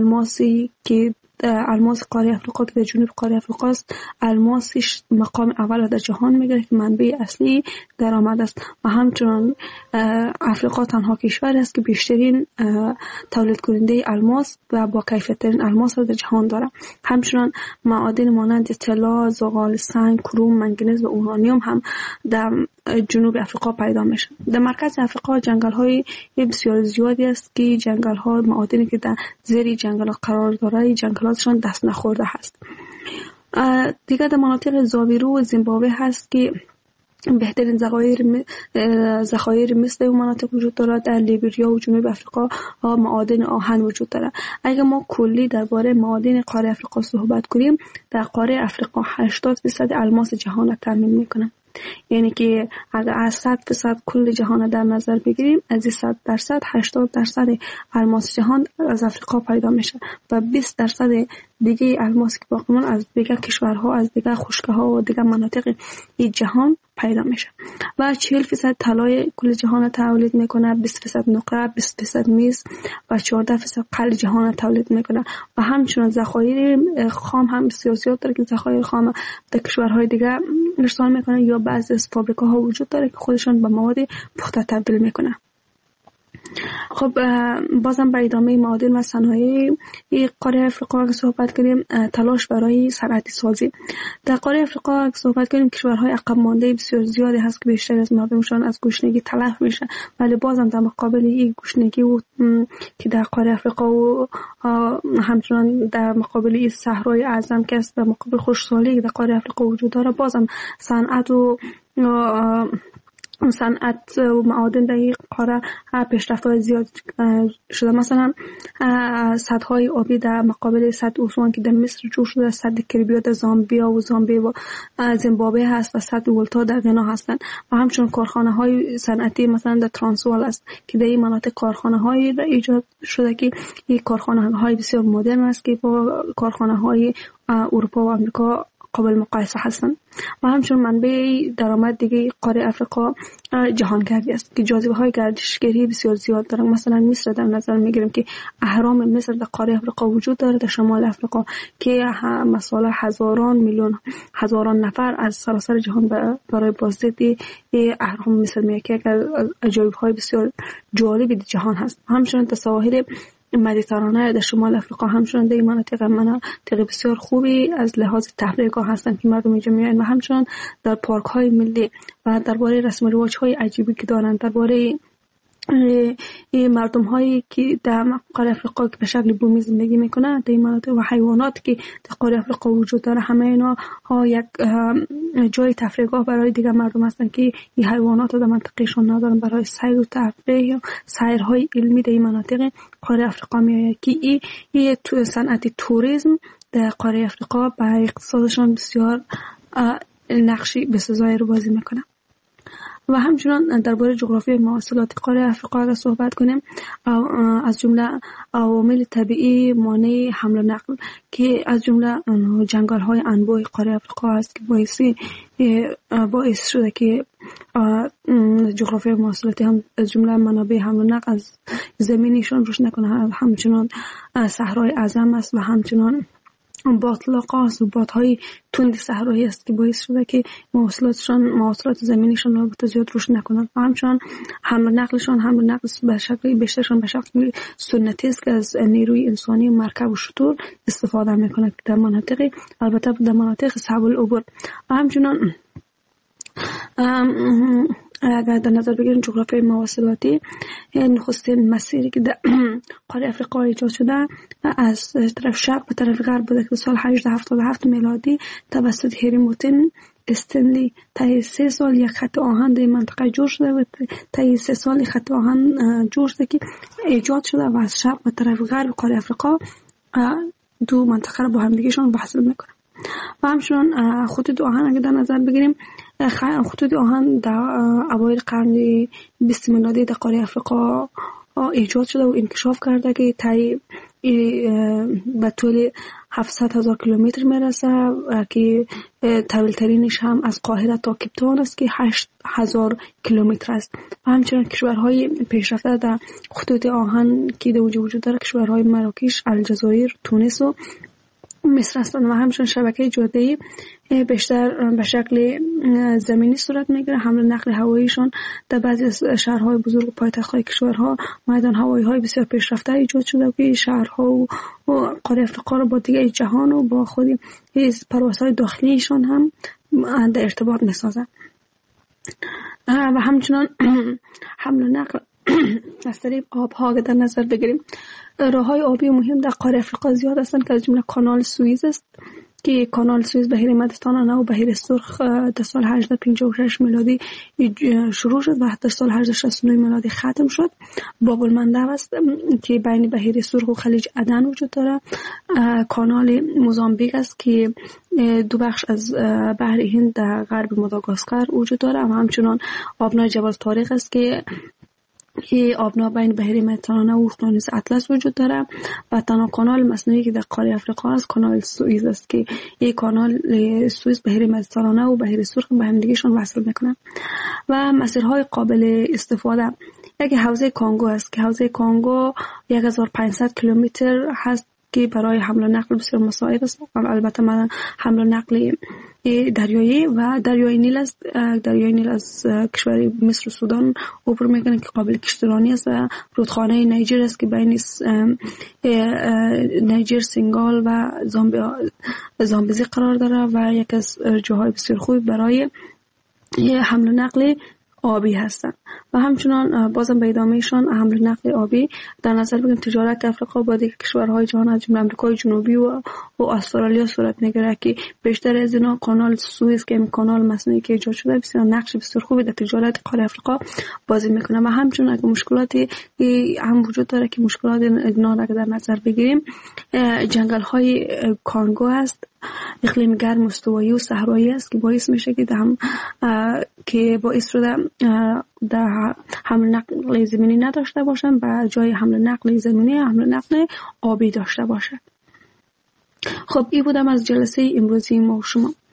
الماس قاره افریقا که در جنوب قاره افریقا است، الماسش مقام اول در جهان میگیره که منبع اصلی درآمد است و همچنان افریقا تنها کشور است که بیشترین تولید کننده الماس و با کیفیت ترین الماس در جهان داره. همچنان معادن مانند طلا، زغالسنگ، کروم، منگنز و اورانیوم هم در جنوب افریقا پیدا میشه. در مرکز افریقا جنگل های بسیار زیادی است که جنگل ها معادنی که در زیر جنگل قرار داره جنگلاتشان دست نخورده هست. دیگر در مناطق زاویرو و زیمبابوه هست که بهترین ذخایر مثل اون مناطق وجود دارد. در لیبریا و جنوب افریقا معادن آهن وجود دارد. اگر ما کلی درباره معادن قاره افریقا صحبت کنیم، در قاره افریقا 80% الماس جهان را تامین میکنه. یعنی که اگر از 100% کل جهان در نظر بگیریم، از 100% 80% الماس جهان از افریقا پیدا میشه و 20% دیگه الماس که باقی مونده از دیگر کشورها، از دیگر خشک‌ها و دیگر مناطق این جهان پیدا میشه و 40% طلای کل جهان تولید میکنه، 20% نقره، 20% میز و 14% قل جهان تولید میکنه و همچنان ذخایر خام هم بسیار زیاد داره که ذخایر خام در کشورهای دیگه ارسال میکنه یا بعضی از فابریکاها وجود داره که خودشان به مواد پخته تبدیل میکنه. خب بازم به ادامه معادن و صنایع قاره افریقا که صحبت کنیم، تلاش برای صنعتی سازی در قاره افریقا که صحبت کنیم، کشورهای عقب مانده بسیار زیادی هست که بیشتر از مردمشان از گشنگی تلف میشه، ولی بازم در مقابل این گشنگی که در قاره افریقا و همچنان در مقابل این صحرای اعظم که است، در مقابل خشکسالی که در قاره افریقا وجود داره، بازم صنعت و معادن در این قاره پیشرفت‌های زیاد شده. مثلا سدهای آبی در مقابل سد اوسوان که در مصر جور شده، سد کریبیا در زامبیا و زیمبابوه هست و سد ولتا در غنا هستند و همچنین کارخانه‌های صنعتی مثلا در ترانسوال است که در این مناطق کارخانه‌هایی ایجاد شده که این کارخانه‌های بسیار مدرن است که با کارخانه‌های اروپا و آمریکا قابل مقایسه هستند و همچنین منبع درآمد دیگه قاره افریقا جهانگردی است که جاذبه‌های گردشگری بسیار زیاد دارند. مثلا مصر در نظر میگیریم که اهرام مصر در قاره افریقا وجود داره، در شمال افریقا، که مثلا هزاران نفر از سراسر جهان برای بازدید اهرام مصر میاد که از عجایب‌های بسیار جالب جهان هست. همچنین در سواحل مدیترانه در شمال افریقا همچنین در مناطق بسیار خوبی از لحاظ تفریحگاه هستند که مردم اینجا میان و همچنین در پارک های ملی و درباره رسم و رواج های عجیبی که دارند، درباره مردم هایی که در قاره افریقا که به شکل بومی زندگی میکنند، در مناطق و حیوانات که در قاره افریقا وجود داره، همه اینا ها یک جای تفریحگاه برای دیگر مردم هستند که این حیوانات در منطقهشون ندارن. برای سیر و تفریح و سیرهای علمی در این مناطق قاره افریقا میآید که این صنعت توریسم در قاره افریقا برای اقتصادشان بسیار نقشی بسزایی رو بازی میکنه. و همچنان درباره جغرافی مواصلات قاره افریقا اگر صحبت کنیم، از جمله عوامل طبیعی مانع حمل و نقل که از جمله جنگل های انبوه قاره افریقا است که باعث شده که جغرافی مواصلاتی هم از جمله منابع حمل و نقل از زمینیشان روش نکنه. همچنان صحرای اعظم است و همچنان باطلاقات و بادهای تند صحرایی است که باعث شده که مواصلات زمینیشان رو زیاد روش نکنند. و همچنان حمل و نقل به شکل بیشترشان به شکل سنتی است که از نیروی انسانی و مرکب و شتر استفاده میکنند در مناطق، البته در مناطق صعب العبور. و همچنان اگر در نظر بگیریم جغرافی مواصلاتی، نخستین مسیری که در قاره افریقا ایجاد شده از طرف شرق به طرف غرب بوده که سال 1877 میلادی توسط هری موتن استنلی طی 3 سال یک خط آهن در منطقه جور شده و طی 3 سال خط آهن جور شده که ایجاد شده و از شرق به طرف غرب قاره افریقا دو منطقه رو با هم دیگهشون وصل میکنه. و همچنان خطوط آهن اگر در نظر بگیریم، خطوط آهن در اوایل قرن 20 میلادی در قاره افریقا ایجاد شده و انکشاف کرده که طی به طول 700,000 کیلومتر میرسه که طویل ترینش هم از قاهره تا کیپتاون است که 8,000 کیلومتر است. و همچنین کشورهای پیشرفته در خطوط آهن که در وجود داره کشورهای مراکش، الجزایر، تونس و مصر هستند. و همچنین شبکه جاده‌ای بیشتر به شکل زمینی صورت میگیره. حمل نقل هواییشان در بعضی از شهرهای بزرگ و پایتخت‌های کشورها میدان هوایی‌های بسیار پیشرفته ایجاد شده که شهرها و قاره افریقا رو با دیگه جهان و با خود پروازهای داخلیشان هم در ارتباط میسازه. و همچنان حمل نقل از طریق آب‌ها در نظر بگیریم، راه‌های آبی مهم در قاره افریقا زیاد هستند که از جمله کانال سوئیز است که کانال سوئیز بحیر مدیترانه و بحیر سرخ در سال 1856 میلادی شروع شد و در سال 1869 میلادی ختم شد. باب المندب است که بین بحیر سرخ و خلیج عدن وجود داره. کانال موزامبیک است که دو بخش از بحر هند در غرب ماداگاسکار وجود داره. و همچنان آبنای جبل طارق است که آبنا بین بحیر مدیترانه و اقیانوس اطلس وجود داره. و تنها کانال مصنوعی که در قاره افریقا است کانال سوئیز است که این کانال سوئیز بحیر مدیترانه و بحیر سرخ به هم دیگه‌شون وصل میکنه. و مسیرهای قابل استفاده، یک حوزه کانگو است که حوزه کانگو 1500 کیلومتر هست که برای حمل و نقل بسیار مساعد است. البته من حمل و نقل دریایی و دریای نیل است. دریای نیل از کشور مصر و سودان عبور میکنه که قابل کشتیرانی است و رودخانه نیجر است که بین نیجر، سنگال و زامبزی قرار داره و یک از جاهای بسیار خوب برای حمل و نقل آبی هستند. و همچنان بازم به ادامهشان حمل نقل آبی در نظر بگیریم تجارت افریقا با دیگر کشورهای جهان از جمله آمریکای جنوبی و استرالیا صورت میگیره که بیشتر از اینا کانال سوئیز که کانال مصنوعی که ایجاد شده بسیار نقش بسیار خوبی در تجارت قاره افریقا بازی میکنه. و همچنان اگه مشکلاتی هم وجود داره که مشکلات اینا را در نظر بگیریم، جنگل های کانگو است، اقلیم گرم استوایی و صحرایی است که باعث میشه که باعث شده در حمل نقل زمینی نداشته باشن و جای حمل نقل زمینی حمل نقل آبی داشته باشه. خب این بودم از جلسه امروزی ما و شما.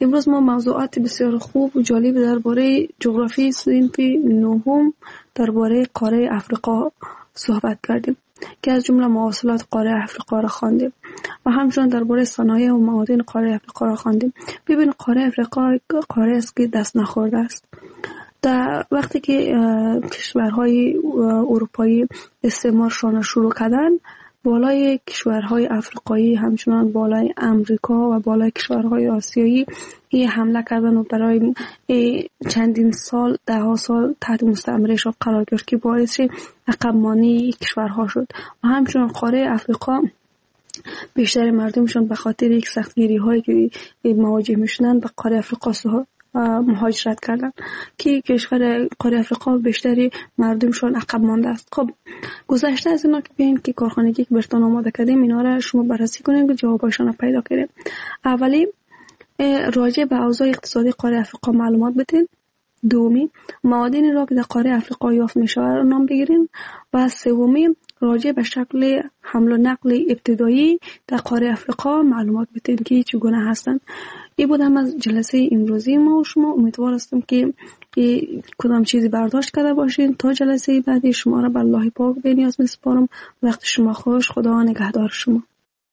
امروز ما موضوعات بسیار خوب و جالب درباره جغرافی صنف نهم درباره قاره افریقا صحبت کردیم که از جمله مواصلات قاره افریقا را خواندیم و همچنین درباره صنایع و معادن قاره افریقا را خواندیم. ببین قاره افریقا قاره است که دست نخورده است. در وقتی که کشورهای اروپایی استعمارشان شروع کردن، بالای کشورهای افریقایی همچنان بالای امریکا و بالای کشورهای آسیایی حمله کردن و برای چندین سال، 10 سال تحت مستعمرهشان قرار گرفت که باعث عقب مانی کشورها شد. و همچنان قاره افریقا بیشتر مردمشون به خاطر یک سختگیری هایی که مواجه میشدن به قاره افریقا مهاجرت کردن که کشور قاره افریقا بیشتری مردمشون عقب مانده است. خب گذشته از اینا که بیایم که کارخانگی که برتون آماده کردیم اینا را شما بررسی کنیم که جواباشون رو پیدا کنیم. اولی راجع به اوضاع اقتصادی قاره افریقا معلومات بدین. دومی معادنی را که در قاره افریقا یافت میشه را نام بگیرین. و سومی راجع به شکل حمل و نقل ابتدایی در قاره افریقا معلومات بدین که چگونه هستند. این بود هم از جلسه امروزی ما و شما. امیدوار هستم که کدام چیزی برداشت کرده باشین. تا جلسه بعدی شما را به الله پاک بی‌نیاز می‌سپارم. وقت شما خوش. خدا نگهدار شما.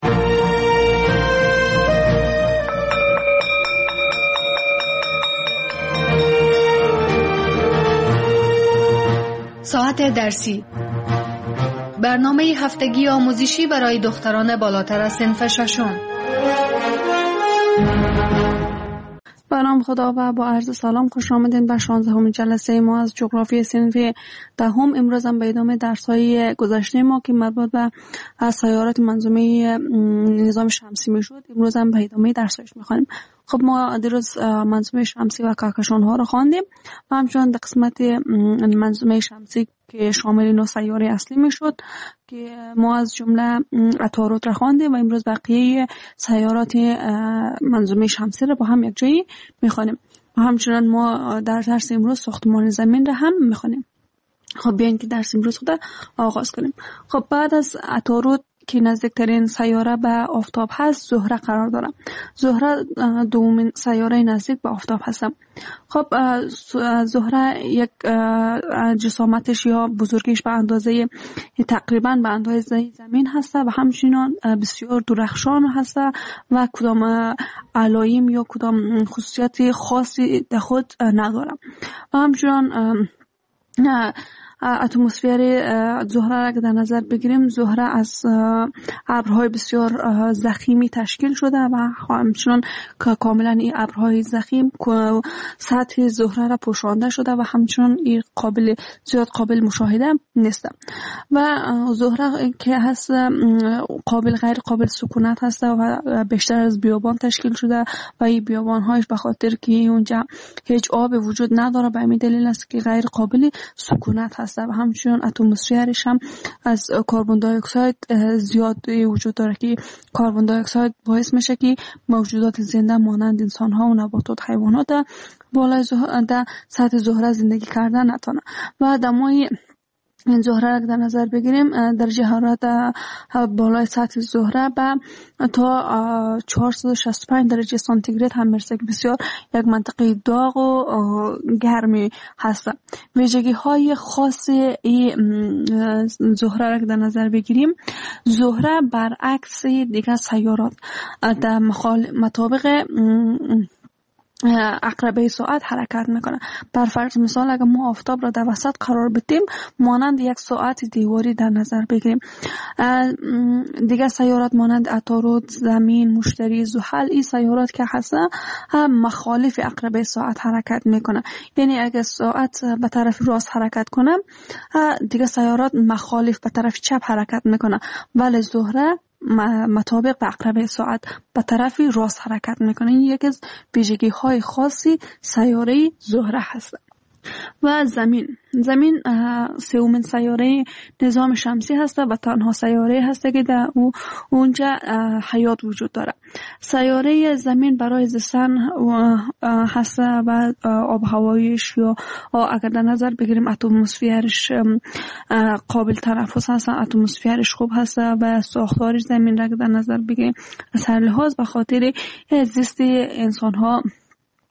ساعت درسی، برنامه هفتگی آموزشی برای دختران بالاتر از صنف ششم. به نام خدا و با عرض سلام خوش آمدین به 16 جلسه ما از جغرافی صنف دهم. امروز هم به ادامه درس‌های گذشته ما که مربوط به سیارات منظومه نظام شمسی میشد، امروز هم به ادامه درس‌هاش می‌خوانیم. خب ما دیروز منظومه شمسی و کهکشان‌ها رو خواندیم و همچنین در قسمت منظومه شمسی که شامل 9 سیاره اصلی میشد که ما از جمله عطارد را خواندیم و امروز بقیه سیارات منظومه شمسی را با هم یک جایی میخوانیم. و همچنین ما در درس امروز ساختمان زمین را هم میخوانیم. خب بیاین که درس امروز خود آغاز کنیم. خب بعد از عطارد که نزدیکترین سیاره به آفتاب هست، زهره قرار داره. زهره دومین سیاره نزدیک به آفتاب هست. خب زهره یک جسامتش یا بزرگیش به اندازه تقریبا به اندازه زمین هست و همچنین بسیار درخشان هست و کدام علائم یا کدام خصوصیت خاصی در خود نداره. و همچنین اتمسفر زهره را که در نظر بگیریم، زهره از ابرهای بسیار ضخیمی تشکیل شده و همچنین کاملا این ابرهای ضخیم سطح زهره را پوشانده شده و همچنین این زیاد قابل مشاهده نیست. و زهره که هست غیر قابل سکونت هست و بیشتر از بیابان تشکیل شده و این بیابان هایش به خاطر که اونجا هیچ آب وجود نداره به همین دلیل است که غیر قابل سکونت هست. و همچنین اتمسفرش هم از کربن دی اکساید زیاد وجود داره که کربن دی اکساید باعث میشه که موجودات زنده مانند انسان ها و نباتات، حیوانات بالای در سطح زهره زندگی کردن نتونه. و دمای این زهره را در نظر بگیریم، درجه حرارت بالای سطح زهره به تا 465 درجه سانتیگراد هم میرسه که بسیار یک منطقه داغ و گرمی هست. ویژگی های خاص این زهره را در نظر بگیریم، زهره برعکس دیگر سیارات در مطابق عقربه ساعت حرکت میکنه. بر فرض مثال اگر ما آفتاب را در وسط قرار بدیم، مانند یک ساعت دیواری در نظر بگیریم. دیگر سیارات مانند عطارد، زمین، مشتری، زحل، این سیارات که هستن هم مخالف عقربه ساعت حرکت میکنه. یعنی اگر ساعت به طرف راست حرکت کنه، دیگر سیارات مخالف به طرف چپ حرکت میکنه، ولی زهره مطابق به عقربه ساعت به طرف راست حرکت میکنه. این یکی از ویژگی های خاصی سیاره زهره هست. و زمین سومین سیاره نظام شمسی هست و تنها سیاره هست که در اونجا حیات وجود داره. سیاره زمین برای زیستن هست و آب هوایش یا اگر در نظر بگیریم اتمسفرش قابل تنفس هست، اتمسفرش خوب هست و ساختار زمین را در نظر بگیریم از هر لحاظ به خاطر زیست انسان ها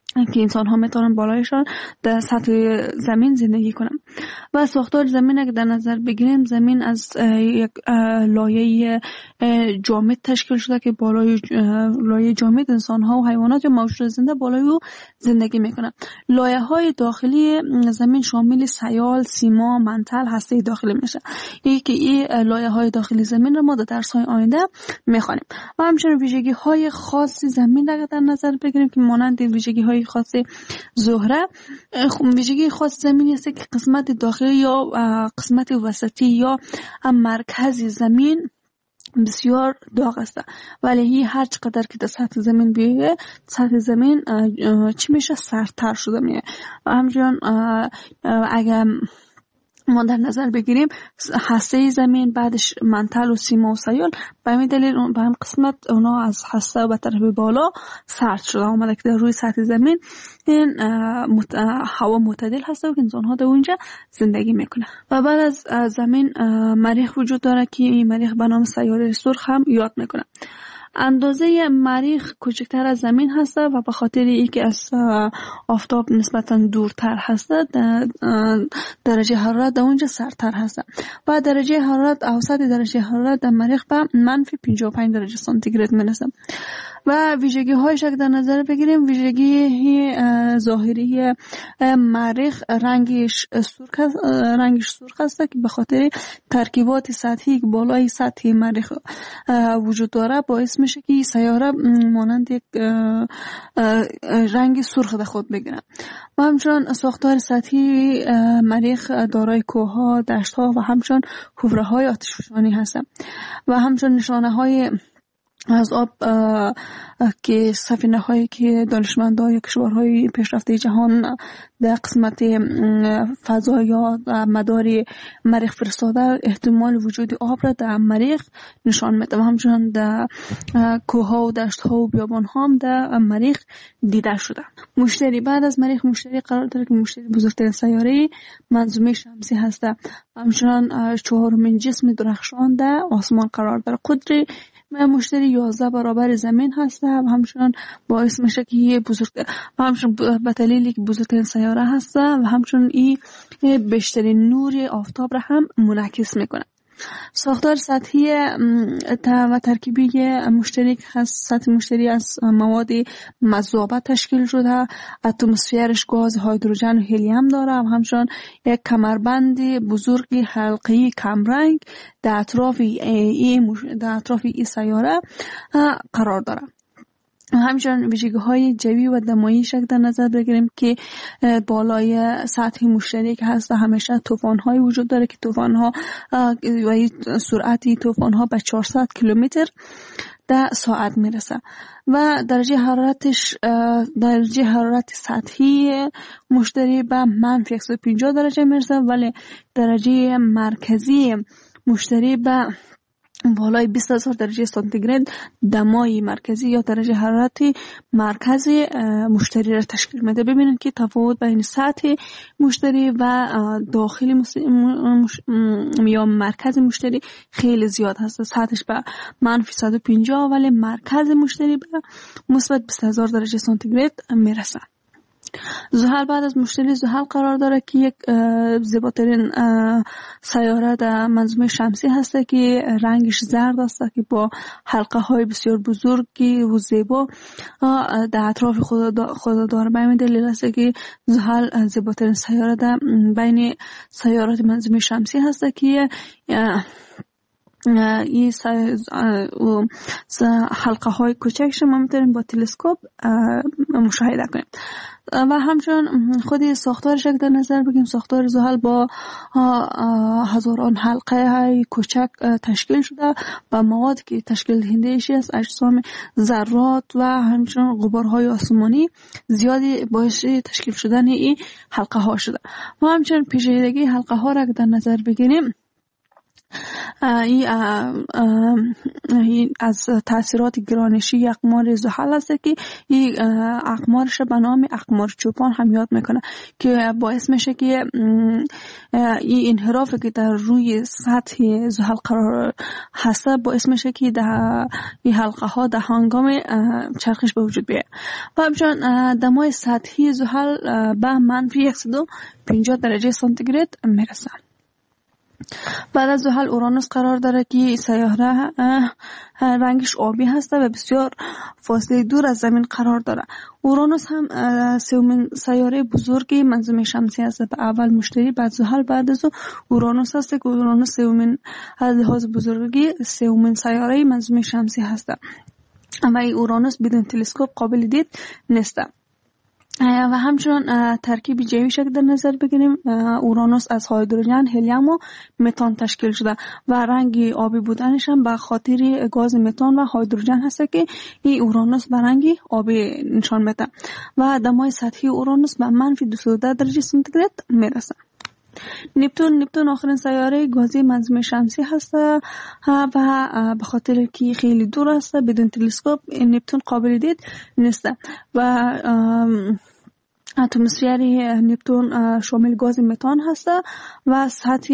که انسان ها میتونن بالایشان در سطح زمین زندگی کنن. و ساختار زمین اگه در نظر بگیریم، زمین از یک لایه جامد تشکیل شده که بالای لایه جامد انسان ها و حیوانات یا موجودات زنده بالای او زندگی میکنن. لایه های داخلی زمین شامل سیال، سیما، منتل، هسته داخلی میشه. این لایه های داخلی زمین رو ما در درس های آینده میخوانیم. و همچنین ویژگی های خاص زمین اگه در نظر بگیریم که مانند ویژگی های خاص زهره، ویژگی خاص زمینی است که قسمت داخلی یا قسمت وسطی یا مرکزی زمین بسیار داغ است، ولی هر چقدر که در سطح زمین بیایه، سطح زمین چی میشه؟ سردتر شده میشه. و همچنین اگر ما در نظر بگیریم هسته زمین، بعدش منتل و سیما و سیال، به همین دلیل به هم قسمت اونا از هسته و به طرف بالا سرد شده آمده که در روی سطح زمین این هوا معتدل هست و انسان ها در اونجا زندگی میکنه. و بعد از زمین مریخ وجود داره که این مریخ به نام سیاره سرخ هم یاد میکنه. اندازه مریخ کوچکتر از زمین هست و به خاطر اینکه از آفتاب نسبتا دورتر هست، درجه حرارت در اونجا سردتر هست و درجه حرارت، اوسط درجه حرارت در مریخ به -55 درجه سانتیگراد میرسه. و ویژگی هایش اگه در نظر بگیریم، ویژگی ظاهری مریخ رنگش سرخ است که به خاطر ترکیبات سطحی که بالای سطح مریخ وجود داره باعث میشه که سیاره مانند یک رنگ سرخ در خود بگیره. و همچنین ساختار سطحی مریخ دارای کوه‌ها، دشت‌ها و همچنین حفره‌های آتشفشانی هستند. و همچنین نشانه‌های از آب که سفینه هایی که دانشمندان یا کشورهای پیشرفته جهان در قسمت فضا یا مدار مریخ فرستاده، احتمال وجود آب را در مریخ نشان میده. و همچنین در کوه ها و دشت ها و بیابان ها هم در مریخ دیده شده. مشتری بعد از مریخ مشتری قرار داره که مشتری بزرگترین سیاره منظومه شمسی هسته. همچنین چهارمین جسم درخشان در آسمان قرار داره. قطر مشتری 11 برابر زمین هست و همچنین باعث میشه که یه و همچنین به دلیلی که بزرگترین سیاره هست و همچنین این بیشترین نور آفتاب را هم منعکس میکنه. ساختار سطحی و ترکیبی مشتری که هست، سطح مشتری از مواد مذابه تشکیل شده، اتمسفرش گاز هیدروژن و هلیوم داره و همچنین یک کمربند بزرگ حلقه‌ای کمرنگ در اطراف این سیاره قرار داره. همچنین ویژگی‌های جوی و دمایی شک در نظر بگیریم که بالای سطح مشتری که هست همیشه طوفان‌های وجود داره که طوفان‌ها و سرعت طوفان‌ها به 400 کیلومتر در ساعت میرسه. و درجه حرارت سطحی مشتری به -150 درجه میرسه، ولی درجه مرکزی مشتری به بالای 20,000 درجه سانتیگراد دمای مرکزی یا درجه حرارت مرکزی مشتری را تشکیل میده. ببینید که تفاوت بین سطح مشتری و داخلی یا مرکز مشتری خیلی زیاد هست. سطحش به -150 ولی مرکز مشتری به مثبت 20,000 درجه سانتیگراد میرسه. زحل بعد از مشتری زحل قرار داره که یک زیباترین سیاره در منظومه شمسی هسته که رنگش زرد است که با حلقه های بسیار بزرگی و زیبا در اطراف خود داره. به همین دلیل است که زحل زیباترین سیاره در بین سیارات منظومه شمسی هسته که این حلقه های کوچکش ما میتونیم با تلسکوپ مشاهده کنیم. و همچنین خود ساختارش در نظر بگیم، ساختار زحل با هزاران حلقه های کوچک تشکیل شده و مواد که تشکیل دهنده‌اش از اجسام ذرات و همچنین غبارهای آسمانی زیادی باعث تشکیل شدن این حلقه ها شده. و همچنین پیچیدگی حلقه ها را در نظر بگیریم، این از تاثیرات گرانشی اقمار زحل است که این اقمارش به نام اقمار چوپان هم یاد میکنه که باعث میشه که این انحرافی که در روی سطح زحل قرار هست باعث میشه که در این حلقه ها در هنگام چرخش به وجود بیاید و همچنان دمای سطحی زحل به منفی 150 درجه سانتیگراد میرسه. بعد از زحل اورانوس قرار داره که سیاره رنگش آبی هست و بسیار فاصله دور از زمین قرار داره. اورانوس هم سومین سیاره بزرگی منظومه شمسی است. به اول مشتری، بعد زحل، بعد از اورانوس است که اورانوس سومین از لحاظ بزرگی سومین سیاره منظومه شمسی هست و این اورانوس بدون تلسکوپ قابل دید نیست. و همچنان ترکیب جویش که در نظر بگیریم، اورانوس از هیدروژن، هلیوم و متان تشکیل شده و رنگ آبی بودنش هم به خاطر گاز متان و هیدروژن هست که این اورانوس به رنگ آبی نشان میده و دمای سطحی اورانوس به منفی 210 درجه سانتیگراد میرسه. نپتون آخرین سیاره گازی منظومه شمسی هست و به خاطر که خیلی دور است بدون تلسکوپ نپتون قابل دید نیست و اتمسفر نپتون شامل گاز متان هست و سطح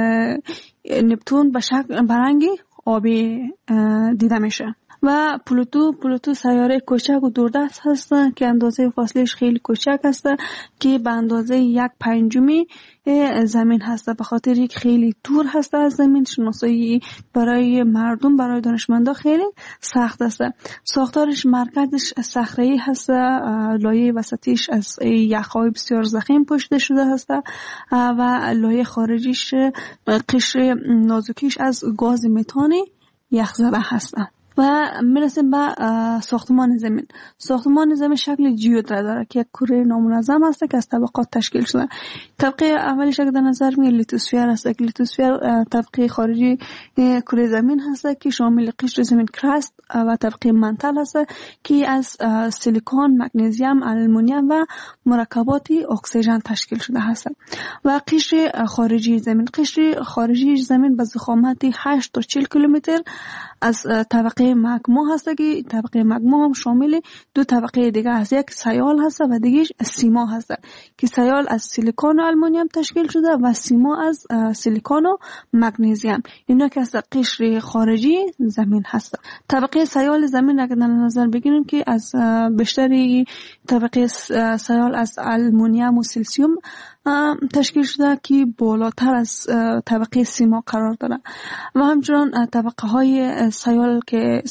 نپتون به رنگ آبی دیده میشه. و پلوتو سیاره کوچک و دوردست هست که اندازه فاصلهش خیلی کوچک هست که به اندازه 1/5 زمین هست. به خاطر اینکه خیلی دور هست از زمین، شناسایی برای مردم، برای دانشمندا خیلی سخت است. ساختارش مرکزش صخره‌ای هست، لایه وسطیش از یخ‌های بسیار ضخیم پوشیده شده هست و لایه خارجیش قشر نازکیش از گاز متانی یخزده هست. و میرسیم به ساختمان زمین. ساختمان زمین شکل جیودرا داره که یک کره نامنظم است که از طبقات تشکیل شده. طبقه اولیش که در نظر میگیریم لیتوسفر است که لیتوسفر طبقه خارجی کره زمین هست که شامل قشر زمین کرست و طبقه منتل است که از سیلیکون، مگنیزیم، آلومینیوم و مرکبات اکسیژن تشکیل شده است. و قشر خارجی زمین، قشر خارجی زمین به ضخامت 8 تا 40 کیلومتر از طبقه مگما هست که طبقه مگما هم شامل دو طبقه دیگه هست، یک سیال هست و دیگهش سیما هست که سیال از سیلیکون و آلومینیوم تشکیل شده و سیما از سیلیکون و مگنیزیم. اینا که از قشر خارجی زمین هست. طبقه سیال زمین اگر در نظر بگیریم که از بیشتری طبقه سیال از آلومینیوم و سیلیسیوم تشکیل شده که بالاتر از طبقه سیما قرار داره و همچنان طبقه های سیال که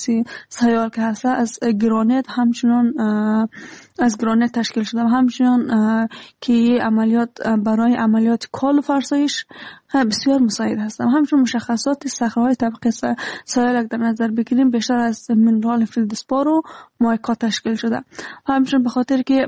هست از گرانیت همچنان از گرانیت تشکیل شده و همچنان که برای عملیات کال و فرسایش بسیار مساعد هست. همچنان مشخصات صخره‌های طبقه سیال در نظر بگیریم بیشتر از منرال فلدسپار و مایکا تشکیل شده و همچنان به خاطر که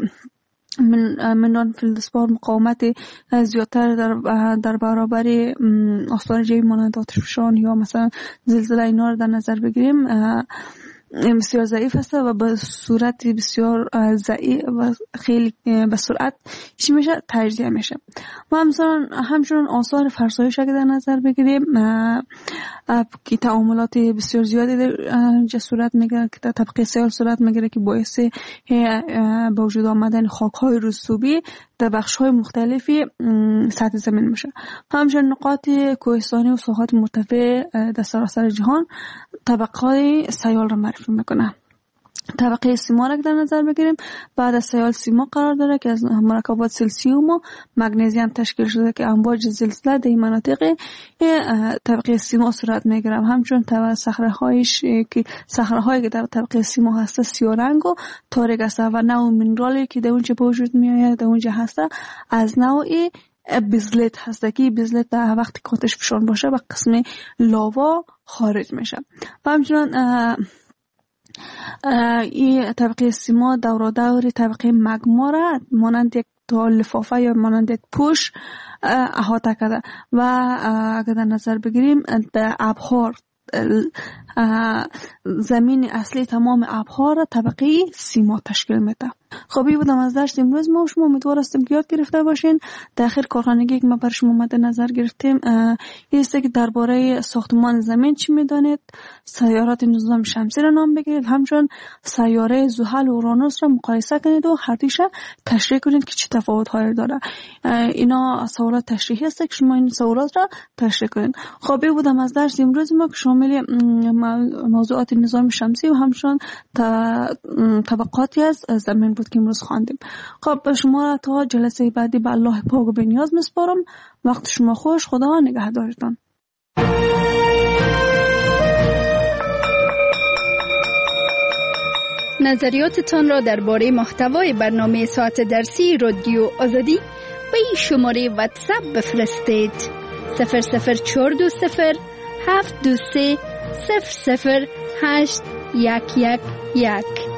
منرال فلدسپار مقاومت زیادتر در برابر آثار جوی مانند آتشفشان یا مثلا زلزله اینا رو در نظر بگیریم بسیار ضعیف هست و به صورت بسیار ضعیف و خیلی به سرعت چی میشه تجزیه میشه. و همچنان آثار فرسایش اگه در نظر بگیریم که تعاملات بسیار زیادی در صورت میگیره که در طبقه سیال صورت میگیره که باعث به وجود آمدن خاک‌های رسوبی در بخش‌های مختلفی سطح زمین میشه. همچنین نقاط کوهستانی و ساحات مرتفع در سراسر جهان طبقه‌های سیال را معرفی میکنه. طبقه سیما را در نظر بگیریم، بعد از سیال سیما قرار داره که از مرکبات سلسیوم و مگنیزیم تشکیل شده که امواج زلزله در این مناطق طبقه سیما صورت میگیره. همچنین صخره‌هایی که در طبقه سیما هست سیاه رنگ و تاریک است و نوع مینرالی که در اونجا به وجود میآید در اونجا هست از نوع بیزلیت هست که بیزلیت در وقتی که آتش فشان باشه و قسم لاوا خارج میشه. و همچنین این طبقه سیما دور طبقه مگما را مانند یک لفافه یا مانند یک پوش احاطه کرده و اگر در نظر بگیریم در ابحار زمین اصلی تمام ابحار را طبقه سیما تشکیل میده. خوبی بودم از درس امروز ما شما امیدوار هستیم که یاد گرفته باشین. در آخر کارخانگی که ما بر شما مد نظر گرفتیم این است که درباره ساختمان زمین چی میدانید، سیارات نظام شمسی را نام بگیرید، همچنین سیاره زحل و اورانوس را مقایسه کنید و هر دوش تشریح کنید که چه تفاوت‌هایی داره. اینا سوالات تشریحی است که شما این سوالات را تشریح کنید. خوبی بودم از درس امروز ما که شامل موضوعات نظام شمسی و همچنین طبقاتی از زمین بود که امروز خواندیم. خب شما تا جلسه بعدی به الله پاک و بی‌نیاز میسپارم. وقت شما خوش، خدا نگهدارتان. نظریاتتان را درباره محتوای برنامه ساعت درسی رادیو آزادی به این شماره واتساپ بفرستید: 00420 723 008 111.